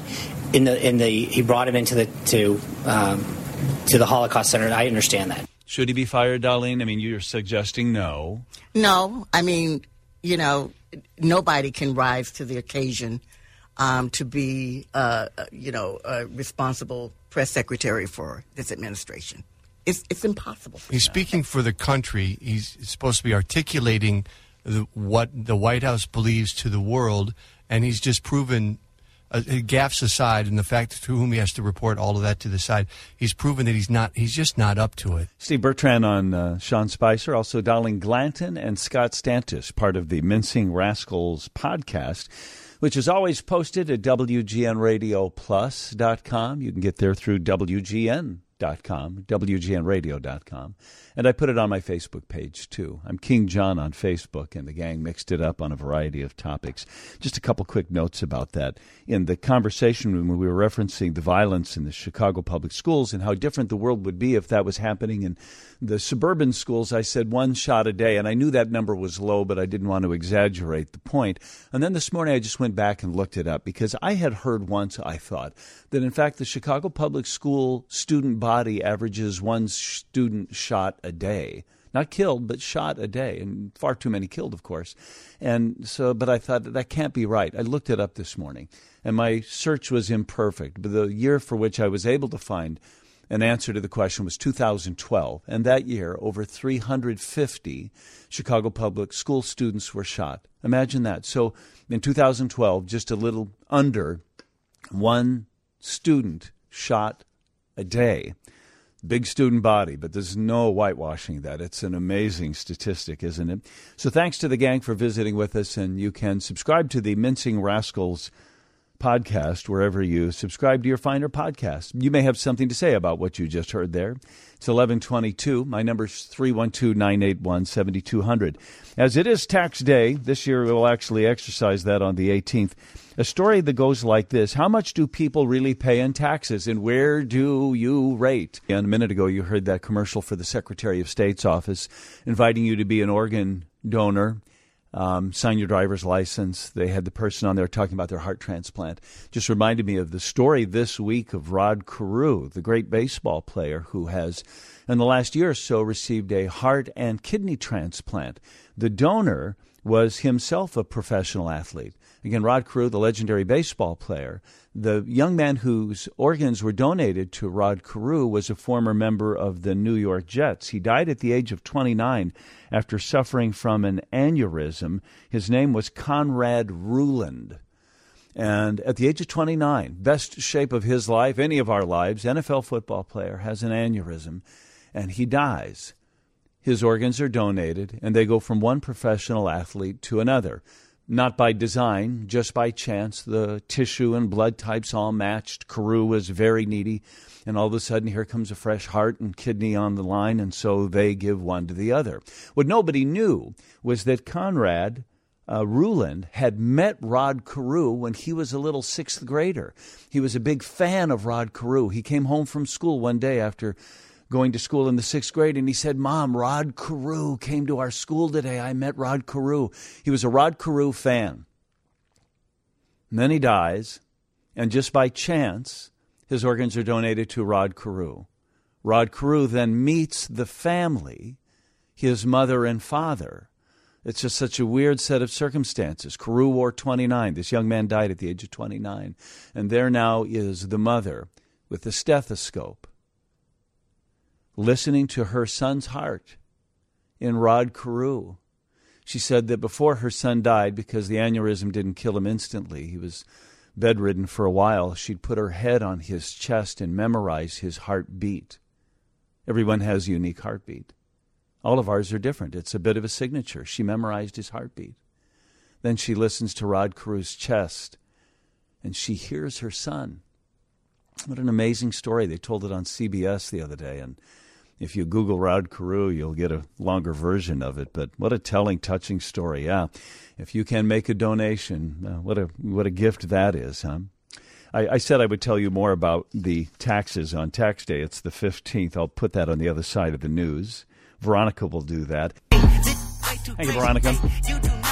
in the in the he brought him into the to um, to the Holocaust Center. I understand that. Should he be fired, Darlene? I mean, you're suggesting no. No, I mean, you know, nobody can rise to the occasion um, to be, uh, you know, a responsible press secretary for this administration. It's it's impossible. He's speaking for the country. He's supposed to be articulating the, what the White House believes to the world, and he's just proven, uh, gaffes aside, and the fact to whom he has to report all of that to the side, he's proven that he's not. He's just not up to it. Steve Bertrand on uh, Sean Spicer, also Darlene Glanton and Scott Stantis, part of the Mincing Rascals podcast, which is always posted at W G N radio plus dot com. You can get there through W G N dot com, W G N radio dot com. And I put it on my Facebook page, too. I'm King John on Facebook, and the gang mixed it up on a variety of topics. Just a couple quick notes about that. In the conversation when we were referencing the violence in the Chicago public schools and how different the world would be if that was happening in the suburban schools, I said one shot a day, and I knew that number was low, but I didn't want to exaggerate the point. And then this morning I just went back and looked it up because I had heard once, I thought, that in fact the Chicago public school student body averages one student shot a day. Not killed, but shot a day, and far too many killed, of course. And so, but I thought that can't be right. I looked it up this morning, and my search was imperfect. But the year for which I was able to find an answer to the question was two thousand twelve, and that year, over three hundred fifty Chicago public school students were shot. Imagine that. So in two thousand twelve, just a little under one student shot a day. Big student body, but there's no whitewashing that. It's an amazing statistic, isn't it? So thanks to the gang for visiting with us, and you can subscribe to the Mincing Rascals podcast wherever you subscribe to your finer podcast. You may have something to say about what you just heard there. It's eleven twenty-two. My number's three one two, nine eight one, seven two zero zero. As it is tax day, this year we'll actually exercise that on the eighteenth. A story that goes like this: how much do people really pay in taxes, and where do you rate? And a minute ago you heard that commercial for the Secretary of State's office inviting you to be an organ donor. Um, sign your driver's license. They had the person on there talking about their heart transplant. Just reminded me of the story this week of Rod Carew, the great baseball player who has, in the last year or so, received a heart and kidney transplant. The donor was himself a professional athlete. Again, Rod Carew, the legendary baseball player. The young man whose organs were donated to Rod Carew was a former member of the New York Jets. He died at the age of twenty-nine after suffering from an aneurysm. His name was Conrad Ruland. And at the age of twenty-nine, best shape of his life, any of our lives, N F L football player, has an aneurysm, and he dies. His organs are donated, and they go from one professional athlete to another. Not by design, just by chance. The tissue and blood types all matched. Carew was very needy, and all of a sudden here comes a fresh heart and kidney on the line, and so they give one to the other. What nobody knew was that Conrad uh, Ruland had met Rod Carew when he was a little sixth grader. He was a big fan of Rod Carew. He came home from school one day after going to school in the sixth grade, and he said, "Mom, Rod Carew came to our school today. I met Rod Carew." He was a Rod Carew fan. And then he dies, and just by chance, his organs are donated to Rod Carew. Rod Carew then meets the family, his mother and father. It's just such a weird set of circumstances. Carew wore twenty-nine. This young man died at the age of twenty-nine. And there now is the mother with the stethoscope, listening to her son's heart in Rod Carew. She said that before her son died, because the aneurysm didn't kill him instantly, he was bedridden for a while, she'd put her head on his chest and memorize his heartbeat. Everyone has a unique heartbeat. All of ours are different. It's a bit of a signature. She memorized his heartbeat. Then she listens to Rod Carew's chest, and she hears her son. What an amazing story. They told it on C B S the other day, and if you Google Rod Carew, you'll get a longer version of it. But what a telling, touching story. Yeah, if you can make a donation, uh, what a what a gift that is, huh? I, I said I would tell you more about the taxes on tax day. It's the fifteenth. I'll put that on the other side of the news. Veronica will do that. Thank you, Veronica.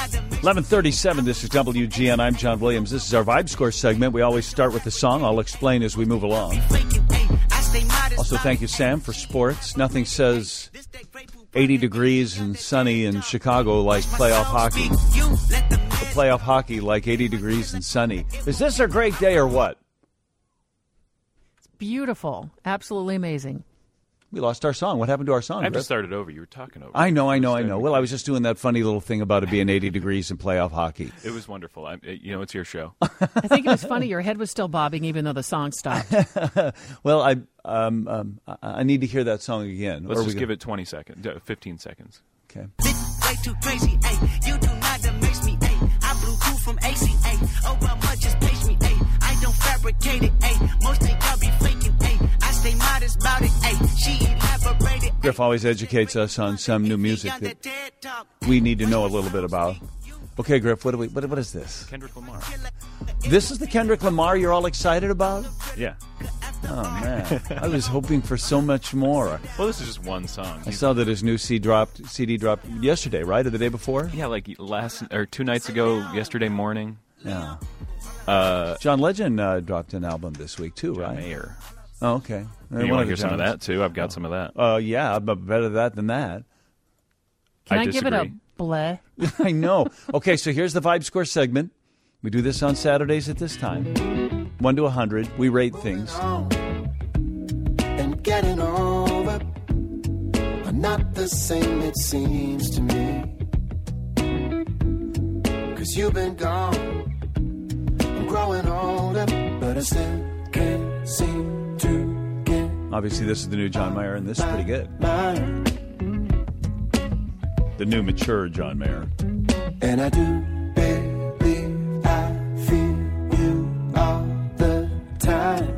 eleven thirty-seven, this is W G N. I'm John Williams. This is our Vibe Score segment. We always start with the song. I'll explain as we move along. Also, thank you, Sam, for sports. Nothing says eighty degrees and sunny in Chicago like playoff hockey. The playoff hockey like eighty degrees and sunny. Is this a great day or what? It's beautiful. Absolutely amazing. We lost our song. What happened to our song? I have to Griff? start it over. You were talking over. I know, I know, I know. Well, I was just doing that funny little thing about it being eighty degrees in playoff hockey. It was wonderful. I, you know, it's your show. I think it was funny. Your head was still bobbing even though the song stopped. Well, I um, um, I I need to hear that song again. Let's Or just we give gonna- it twenty seconds, uh, fifteen seconds. Okay. Way too crazy, ayy. You do not amaze me, ayy. I blew cool from A C A. Oh, how much just page me, ayy. I don't fabricate it, ayy. Most of y'all be faking, ayy. I stay modest about it, ayy. She elaborated. Griff always educates us on some new music that we need to know a little bit about. Okay, Griff, what do we? What, what is this? Kendrick Lamar. This is the Kendrick Lamar you're all excited about? Yeah. Oh man, I was hoping for so much more. Well, this is just one song. I saw that his new C dropped, C D dropped yesterday, right, or the day before? Yeah, like last or two nights ago, yesterday morning. Yeah. Uh, John Legend uh, dropped an album this week too, John right? Mayer. Oh, okay. You One want to the hear some of Johns. that too? I've got some of that. Uh, yeah, but better that than that. Can I I, give it a disagree. bleh? I know. Okay, so here's the Vibe Score segment. We do this on Saturdays at this time. One to a hundred. We rate things. And getting over are not the same, it seems to me. Cause you've been gone. I'm growing older, but I still can't seem to get Obviously, this is the new John Mayer, and this is pretty good. mine. The new mature John Mayer. And I do believe I feel you all the time.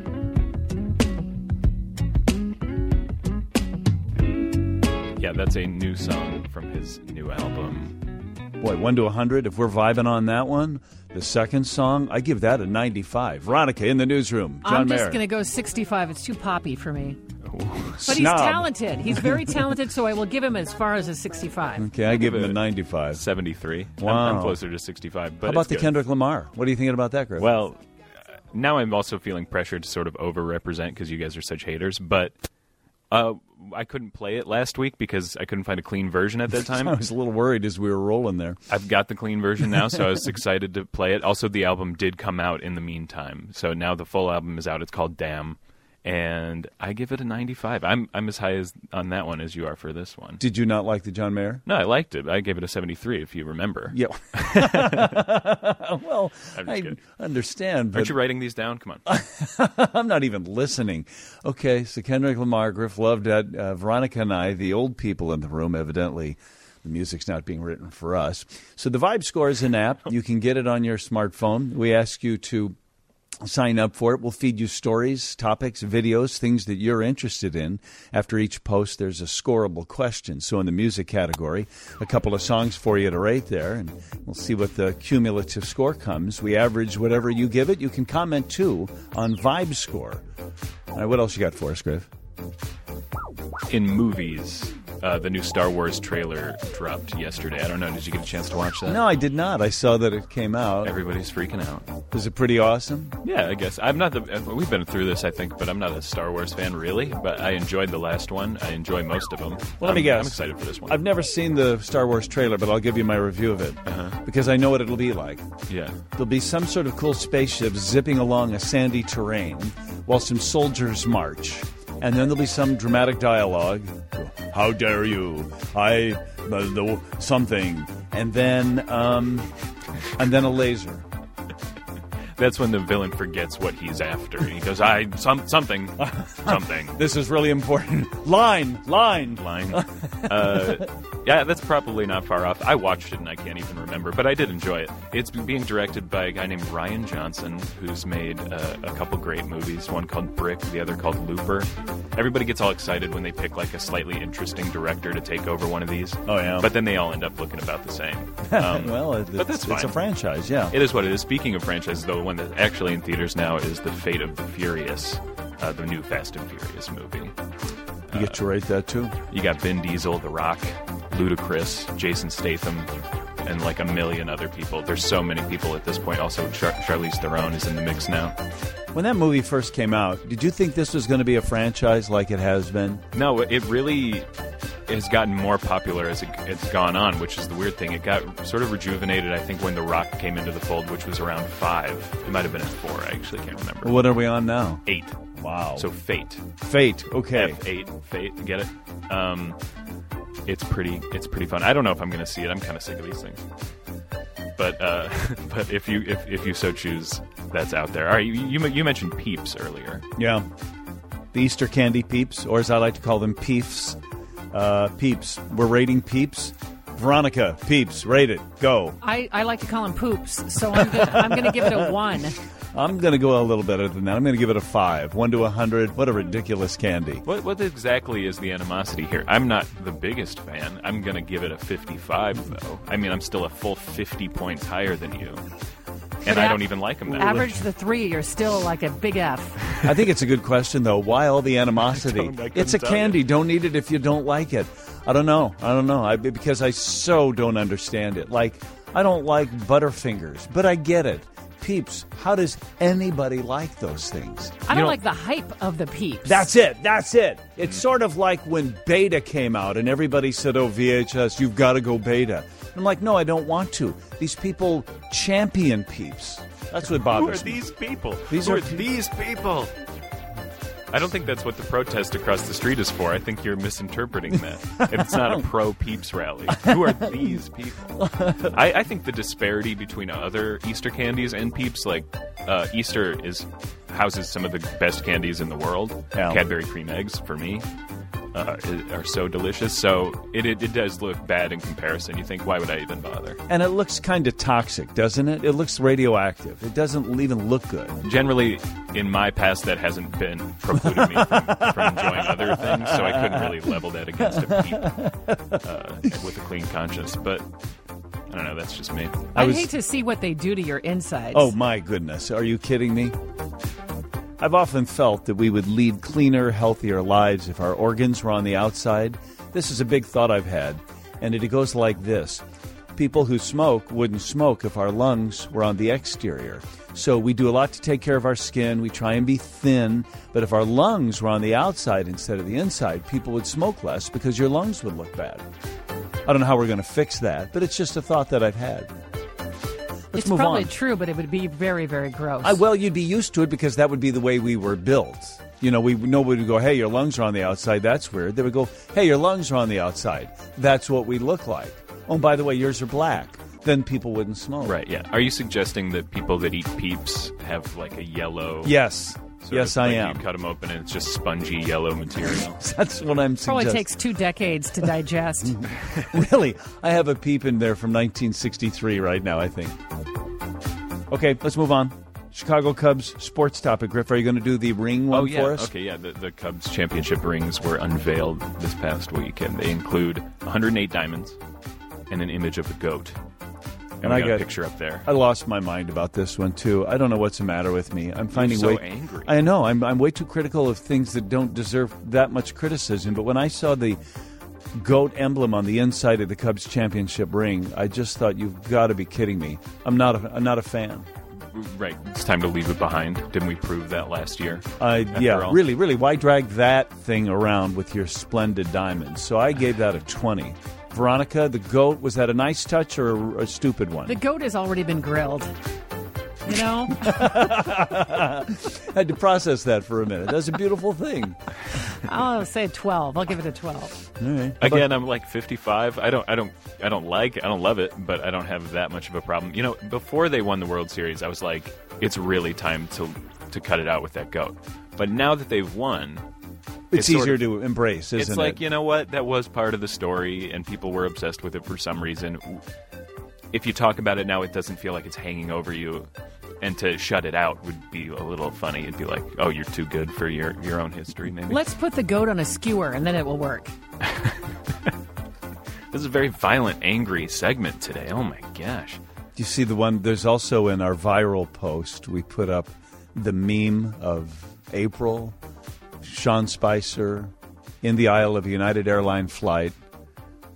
Yeah, that's a new song from his new album. Boy, one to a hundred. If we're vibing on that one, the second song, I give that a ninety-five. Veronica in the newsroom. John I'm just Mayer. going to go sixty-five. It's too poppy for me. But Snob. he's talented. He's very talented, so I will give him as far as a sixty-five. Okay, I give him a ninety-five. seventy-three. I'm- Wow. I'm closer to sixty-five. But How about it's the good. Kendrick Lamar? What are you thinking about that, Griff? Well, uh, now I'm also feeling pressured to sort of over-represent because you guys are such haters. But uh, I couldn't play it last week because I couldn't find a clean version at that time. I was a little worried as we were rolling there. I've got the clean version now, so I was excited to play it. Also, the album did come out in the meantime, so now the full album is out. It's called Damn, and I give it a ninety-five. I'm I'm as high as on that one as you are for this one. Did you not like the John Mayer? No, I liked it. I gave it a seventy-three, if you remember. Yeah. Well, I'm just I kidding. understand, but Aren't you writing these down? Come on. I'm not even listening. Okay, so Kendrick Lamar, Griff loved that. Uh, Veronica and I, the old people in the room, evidently the music's not being written for us. So the Vibe Score is an app. You can get it on your smartphone. We ask you to sign up for it. We'll feed you stories, topics, videos, things that you're interested in. After each post, there's a scoreable question. So in the music category, a couple of songs for you to rate there, and we'll see what the cumulative score comes. We average whatever you give it. You can comment, too, on Vibe Score. All right, what else you got for us, Griff? In movies, uh, the new Star Wars trailer dropped yesterday. I don't know. Did you get a chance to watch that? No, I did not. I saw that it came out. Everybody's freaking out. Was it pretty awesome? Yeah, I guess. I'm not the. We've been through this, I think, but I'm not a Star Wars fan really. But I enjoyed the last one. I enjoy most of them. Well, let me I'm, guess. I'm excited for this one. I've never seen the Star Wars trailer, but I'll give you my review of it Uh-huh. because I know what it'll be like. Yeah. There'll be some sort of cool spaceship zipping along a sandy terrain while some soldiers march. And then there'll be some dramatic dialogue. How dare you? I, uh, the, something. And then, um, and then a laser. That's when the villain forgets what he's after. He goes, "I some something, something." This is really important. Line, line, line. Uh, yeah, that's probably not far off. I watched it and I can't even remember, but I did enjoy it. It's being directed by a guy named Rian Johnson, who's made uh, a couple great movies. One called Brick, the other called Looper. Everybody gets all excited when they pick like a slightly interesting director to take over one of these. Oh yeah, but then they all end up looking about the same. Um, well, it, but that's it's, fine. it's a franchise. Yeah, it is what it is. Speaking of franchises, though, the one that's actually in theaters now is The Fate of the Furious, uh, the new Fast and Furious movie. You get to rate that too? You got Vin Diesel, The Rock, Ludacris, Jason Statham, and like a million other people. There's so many people at this point. Also, Char- Charlize Theron is in the mix now. When that movie first came out, did you think this was going to be a franchise like it has been? No, it really has gotten more popular as it, it's gone on, which is the weird thing. It got sort of rejuvenated, I think, when The Rock came into the fold, which was around five. It might have been at four. I actually can't remember. What are we on now? Eight. Wow. So Fate. Fate. Okay. F eight. Fate. Get it? Um, it's pretty. It's pretty fun. I don't know if I'm going to see it. I'm kind of sick of these things. But uh, but if you if, if you so choose, that's out there. All right, you, you you mentioned Peeps earlier. Yeah, the Easter candy Peeps, or as I like to call them, Peefs. Uh, Peeps. We're rating Peeps. Veronica, Peeps, rate it. Go. I, I like to call them poops, so I'm gonna, I'm going to give it a one. I'm going to go a little better than that. I'm going to give it a five. One to a hundred. What a ridiculous candy. What what exactly is the animosity here? I'm not the biggest fan. I'm going to give it a fifty-five, though. I mean, I'm still a full fifty points higher than you. And But I av- don't even like them that Average much. the three, you're still like a big F. I think it's a good question, though. Why all the animosity? I don't- I couldn't It's a tell candy. you. Don't eat it if you don't like it. I don't know. I don't know. I, because I so don't understand it. Like, I don't like Butterfingers, but I get it. Peeps, how does anybody like those things? I don't You know- like the hype of the Peeps. That's it. That's it. It's sort of like when Beta came out and everybody said, oh, V H S, you've got to go Beta. I'm like, no, I don't want to. These people champion Peeps. That's what Who are bothers me. these people? These Who are are these people? I don't think that's what the protest across the street is for. I think you're misinterpreting that. It's not a pro-Peeps rally. Who are these people? I, I think the disparity between other Easter candies and Peeps, like uh, Easter is houses some of the best candies in the world. Yeah. Cadbury cream eggs, for me, uh, are so delicious. So it, it, it does look bad in comparison. You think, why would I even bother? And it looks kind of toxic, doesn't it? It looks radioactive. It doesn't even look good. Generally, in my past, that hasn't been precluded me from, from enjoying other things, so I couldn't really level that against a Peep uh, with a clean conscience. But I don't know, that's just me. I, I was- hate to see what they do to your insides. Oh, my goodness. Are you kidding me? I've often felt that we would lead cleaner, healthier lives if our organs were on the outside. This is a big thought I've had, and it goes like this. People who smoke wouldn't smoke if our lungs were on the exterior. So we do a lot to take care of our skin. We try and be thin. But if our lungs were on the outside instead of the inside, people would smoke less because your lungs would look bad. I don't know how we're going to fix that, but it's just a thought that I've had. Let's it's move probably on. true, but it would be very, very gross. I, well, you'd be used to it because that would be the way we were built. You know, we nobody would go, hey, your lungs are on the outside. That's weird. They would go, hey, your lungs are on the outside. That's what we look like. Oh, and by the way, yours are black. Then people wouldn't smoke. Right, yeah. Are you suggesting that people that eat Peeps have like a yellow... Yes. sort Yes, of, I like am. You cut them open and it's just spongy yellow material. That's what I'm Probably suggesting. takes two decades to digest. Really? I have a peep in there from nineteen sixty-three right now, I think. Okay, let's move on. Chicago Cubs sports topic. Griff, are you going to do the ring one oh, yeah. for us? Okay, yeah. The, the Cubs championship rings were unveiled this past week, and they include one hundred eight diamonds and an image of the goat. And, And we I got, got a picture up there. I lost my mind about this one too. I don't know what's the matter with me. I'm finding so way angry. I know. I'm I'm way too critical of things that don't deserve that much criticism. But when I saw the goat emblem on the inside of the Cubs championship ring, I just thought, you've got to be kidding me. I'm not a, I'm not a fan. Right. It's time to leave it behind. Didn't we prove that last year? Uh, After yeah, all? really, really. Why drag that thing around with your splendid diamonds? So I gave that a twenty. Veronica, the goat, was that a nice touch or a, a stupid one? The goat has already been grilled. You know? I had to process that for a minute. That's a beautiful thing. I'll say twelve. I'll give it a twelve. All right. Again, I'm like fifty-five. I don't, I don't, I don't like, I don't love it, but I don't have that much of a problem. You know, before they won the World Series, I was like, it's really time to to cut it out with that goat. But now that they've won, It's, sort easier of- to embrace, isn't it's like, it? you know what? That was part of the story, and people were obsessed with it for some reason. If you talk about it now, it doesn't feel like it's hanging over you. And to shut it out would be a little funny. It'd be like, oh, you're too good for your, your own history, maybe. Let's put the goat on a skewer, and then it will work. This is a very violent, angry segment today. Oh, my gosh. Do you see the one? There's also in our viral post, we put up the meme of April, Sean Spicer, in the aisle of a United Airline flight,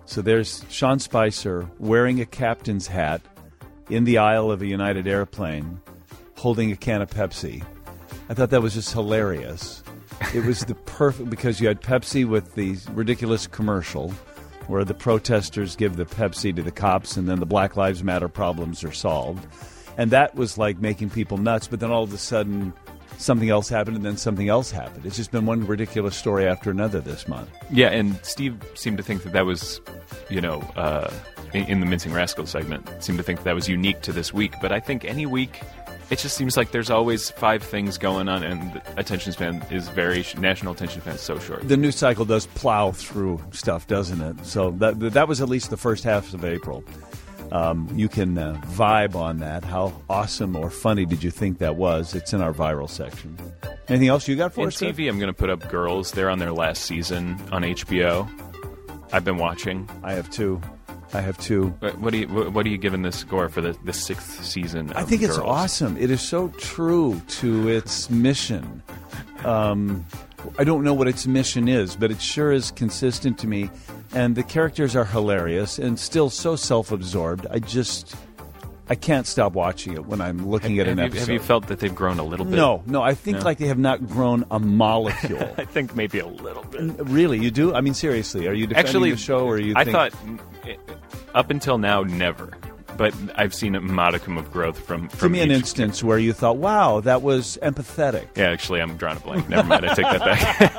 So there's Sean Spicer wearing a captain's hat in the aisle of a United airplane, holding a can of Pepsi. I thought that was just hilarious. It was the perfect, because you had Pepsi with the ridiculous commercial where the protesters give the Pepsi to the cops and then the Black Lives Matter problems are solved. And that was like making people nuts, but then all of a sudden something else happened and then something else happened. It's just been one ridiculous story after another this month. Yeah, and Steve seemed to think that that was, you know, uh, in, in the Mincing Rascals segment, seemed to think that was unique to this week. But I think any week, it just seems like there's always five things going on, and the attention span is very, national attention span is so short. The news cycle does plow through stuff, doesn't it? So that that was at least the first half of April. Um, you can uh, vibe on that. How awesome or funny did you think that was? It's in our viral section. Anything else you got for in us? T V, I'm going to put up Girls. They're on their last season on H B O. I've been watching. I have two. I have two. What, what do you what, what are you giving this score for the, the sixth season of I think Girls? It's awesome. It is so true to its mission. Um, I don't know what its mission is, but it sure is consistent to me. And the characters are hilarious and still so self-absorbed. I just, I can't stop watching it when I'm looking have, at an have you, episode. Have you felt that they've grown a little bit? No, no. I think No? like they have not grown a molecule. I think maybe a little bit. Really? You do? I mean, seriously. Are you defending Actually, the show, or are you I think... thought, up until now, never. But I've seen a modicum of growth from, from Give me an each instance where you thought, wow, that was empathetic. Yeah, actually, I'm drawing a blank. Never mind, I take that back.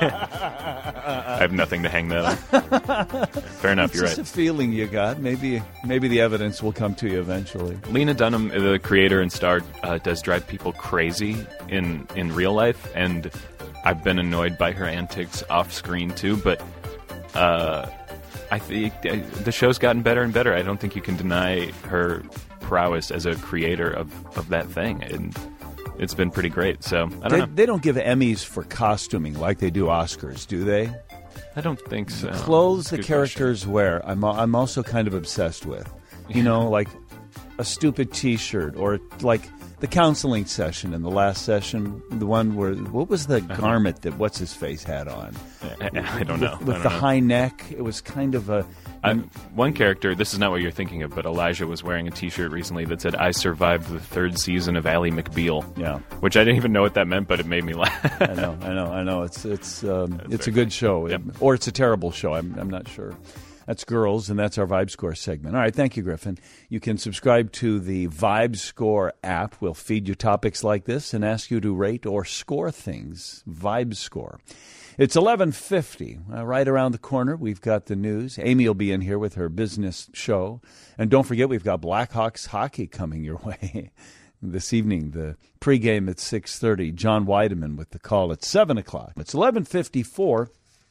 I have nothing to hang that on. Fair enough, It's you're just right. a feeling you got. Maybe maybe the evidence will come to you eventually. Lena Dunham, the creator and star, uh, does drive people crazy in, in real life, and I've been annoyed by her antics off screen too, but uh, I think uh, the show's gotten better and better. I don't think you can deny her prowess as a creator of, of that thing, and it's been pretty great. So I don't They, know. they don't give Emmys for costuming like they do Oscars, do they? I don't think so. The clothes the Good characters wear, I'm I'm also kind of obsessed with. You know, like a stupid T-shirt, or like the counseling session in the last session, the one where what was the Uh-huh. garment that what's his face had on? I, I don't know. With, with I don't the know. high neck, it was kind of a. I'm, one character, this is not what you're thinking of, but Elijah was wearing a T-shirt recently that said, "I survived the third season of Ally McBeal." Yeah, which I didn't even know what that meant, but it made me laugh. I know, I know, I know. It's it's um, it's a very good show, Yep. or it's a terrible show. I'm I'm not sure. That's Girls, and that's our Vibe Score segment. All right, thank you, Griffin. You can subscribe to the Vibe Score app. We'll feed you topics like this and ask you to rate or score things. Vibe Score. It's eleven fifty. Uh, right around the corner, we've got the news. Amy will be in here with her business show. And don't forget, we've got Blackhawks hockey coming your way this evening. The pregame at six thirty. John Weideman with the call at seven o'clock. It's eleven fifty-four.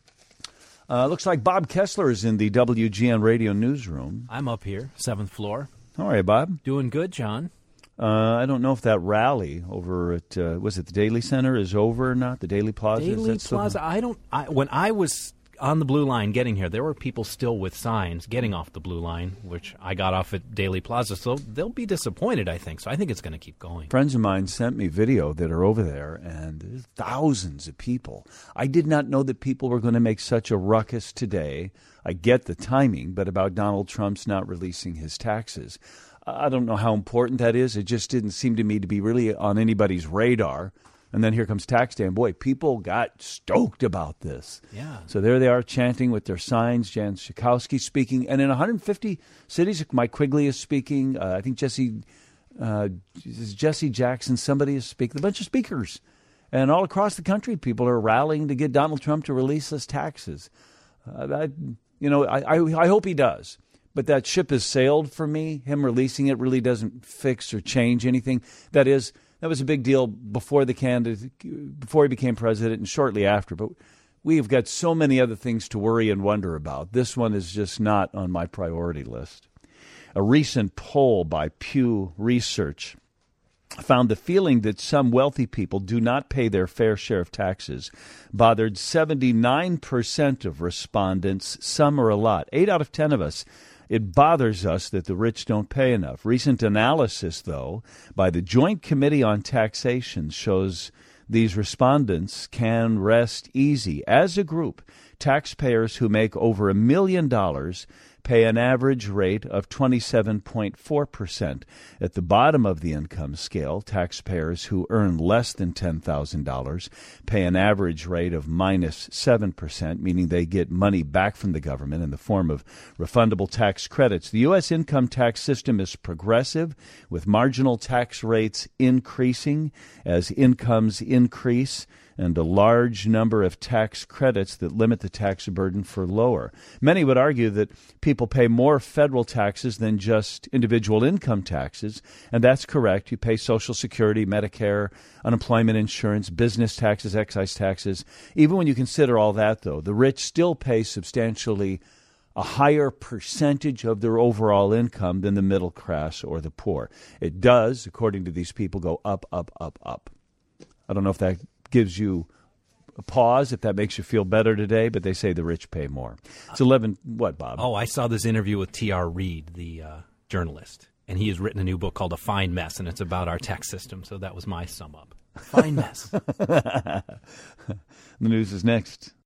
Uh, looks like Bob Kessler is in the W G N Radio newsroom. I'm up here, seventh floor. How are you, Bob? Doing good, John. Uh, I don't know if that rally over at, uh, was it the Daily Center, is over or not? The Daily Plaza? Is Daily that still- Plaza. I don't. I, when I was on the Blue Line getting here, there were people still with signs getting off the Blue Line, which I got off at Daily Plaza. So they'll be disappointed, I think. So I think it's going to keep going. Friends of mine sent me video that are over there, and there's thousands of people. I did not know that people were going to make such a ruckus today. I get the timing, but about Donald Trump's not releasing his taxes. I don't know how important that is. It just didn't seem to me to be really on anybody's radar. And then here comes tax day, and boy, people got stoked about this. Yeah. So there they are chanting with their signs. Jan Schakowsky speaking. And in one hundred fifty cities, Mike Quigley is speaking. Uh, I think Jesse uh, Jesse Jackson, somebody is speaking. A bunch of speakers. And all across the country, people are rallying to get Donald Trump to release his taxes. Uh, I, you know, I, I, I hope he does. But that ship has sailed for me. Him releasing it really doesn't fix or change anything. That is, that was a big deal before the candidate, before he became president and shortly after. But we've got so many other things to worry and wonder about. This one is just not on my priority list. A recent poll by Pew Research found the feeling that some wealthy people do not pay their fair share of taxes bothered seventy-nine percent of respondents, some or a lot. Eight out of ten of us. It bothers us that the rich don't pay enough. Recent analysis, though, by the Joint Committee on Taxation shows these respondents can rest easy. As a group, taxpayers who make over a million dollars pay an average rate of twenty-seven point four percent. At the bottom of the income scale, taxpayers who earn less than ten thousand dollars pay an average rate of minus seven percent, meaning they get money back from the government in the form of refundable tax credits. The U S income tax system is progressive, with marginal tax rates increasing as incomes increase, and a large number of tax credits that limit the tax burden for lower. Many would argue that people pay more federal taxes than just individual income taxes, and that's correct. You pay Social Security, Medicare, unemployment insurance, business taxes, excise taxes. Even when you consider all that, though, the rich still pay substantially a higher percentage of their overall income than the middle class or the poor. It does, according to these people, go up, up, up, up. I don't know if that gives you a pause, if that makes you feel better today, but they say the rich pay more. It's eleven, what, Bob? Oh, I saw this interview with T R. Reid, the uh, journalist, and he has written a new book called A Fine Mess, and it's about our tax system, so that was my sum up. Fine mess. The news is next.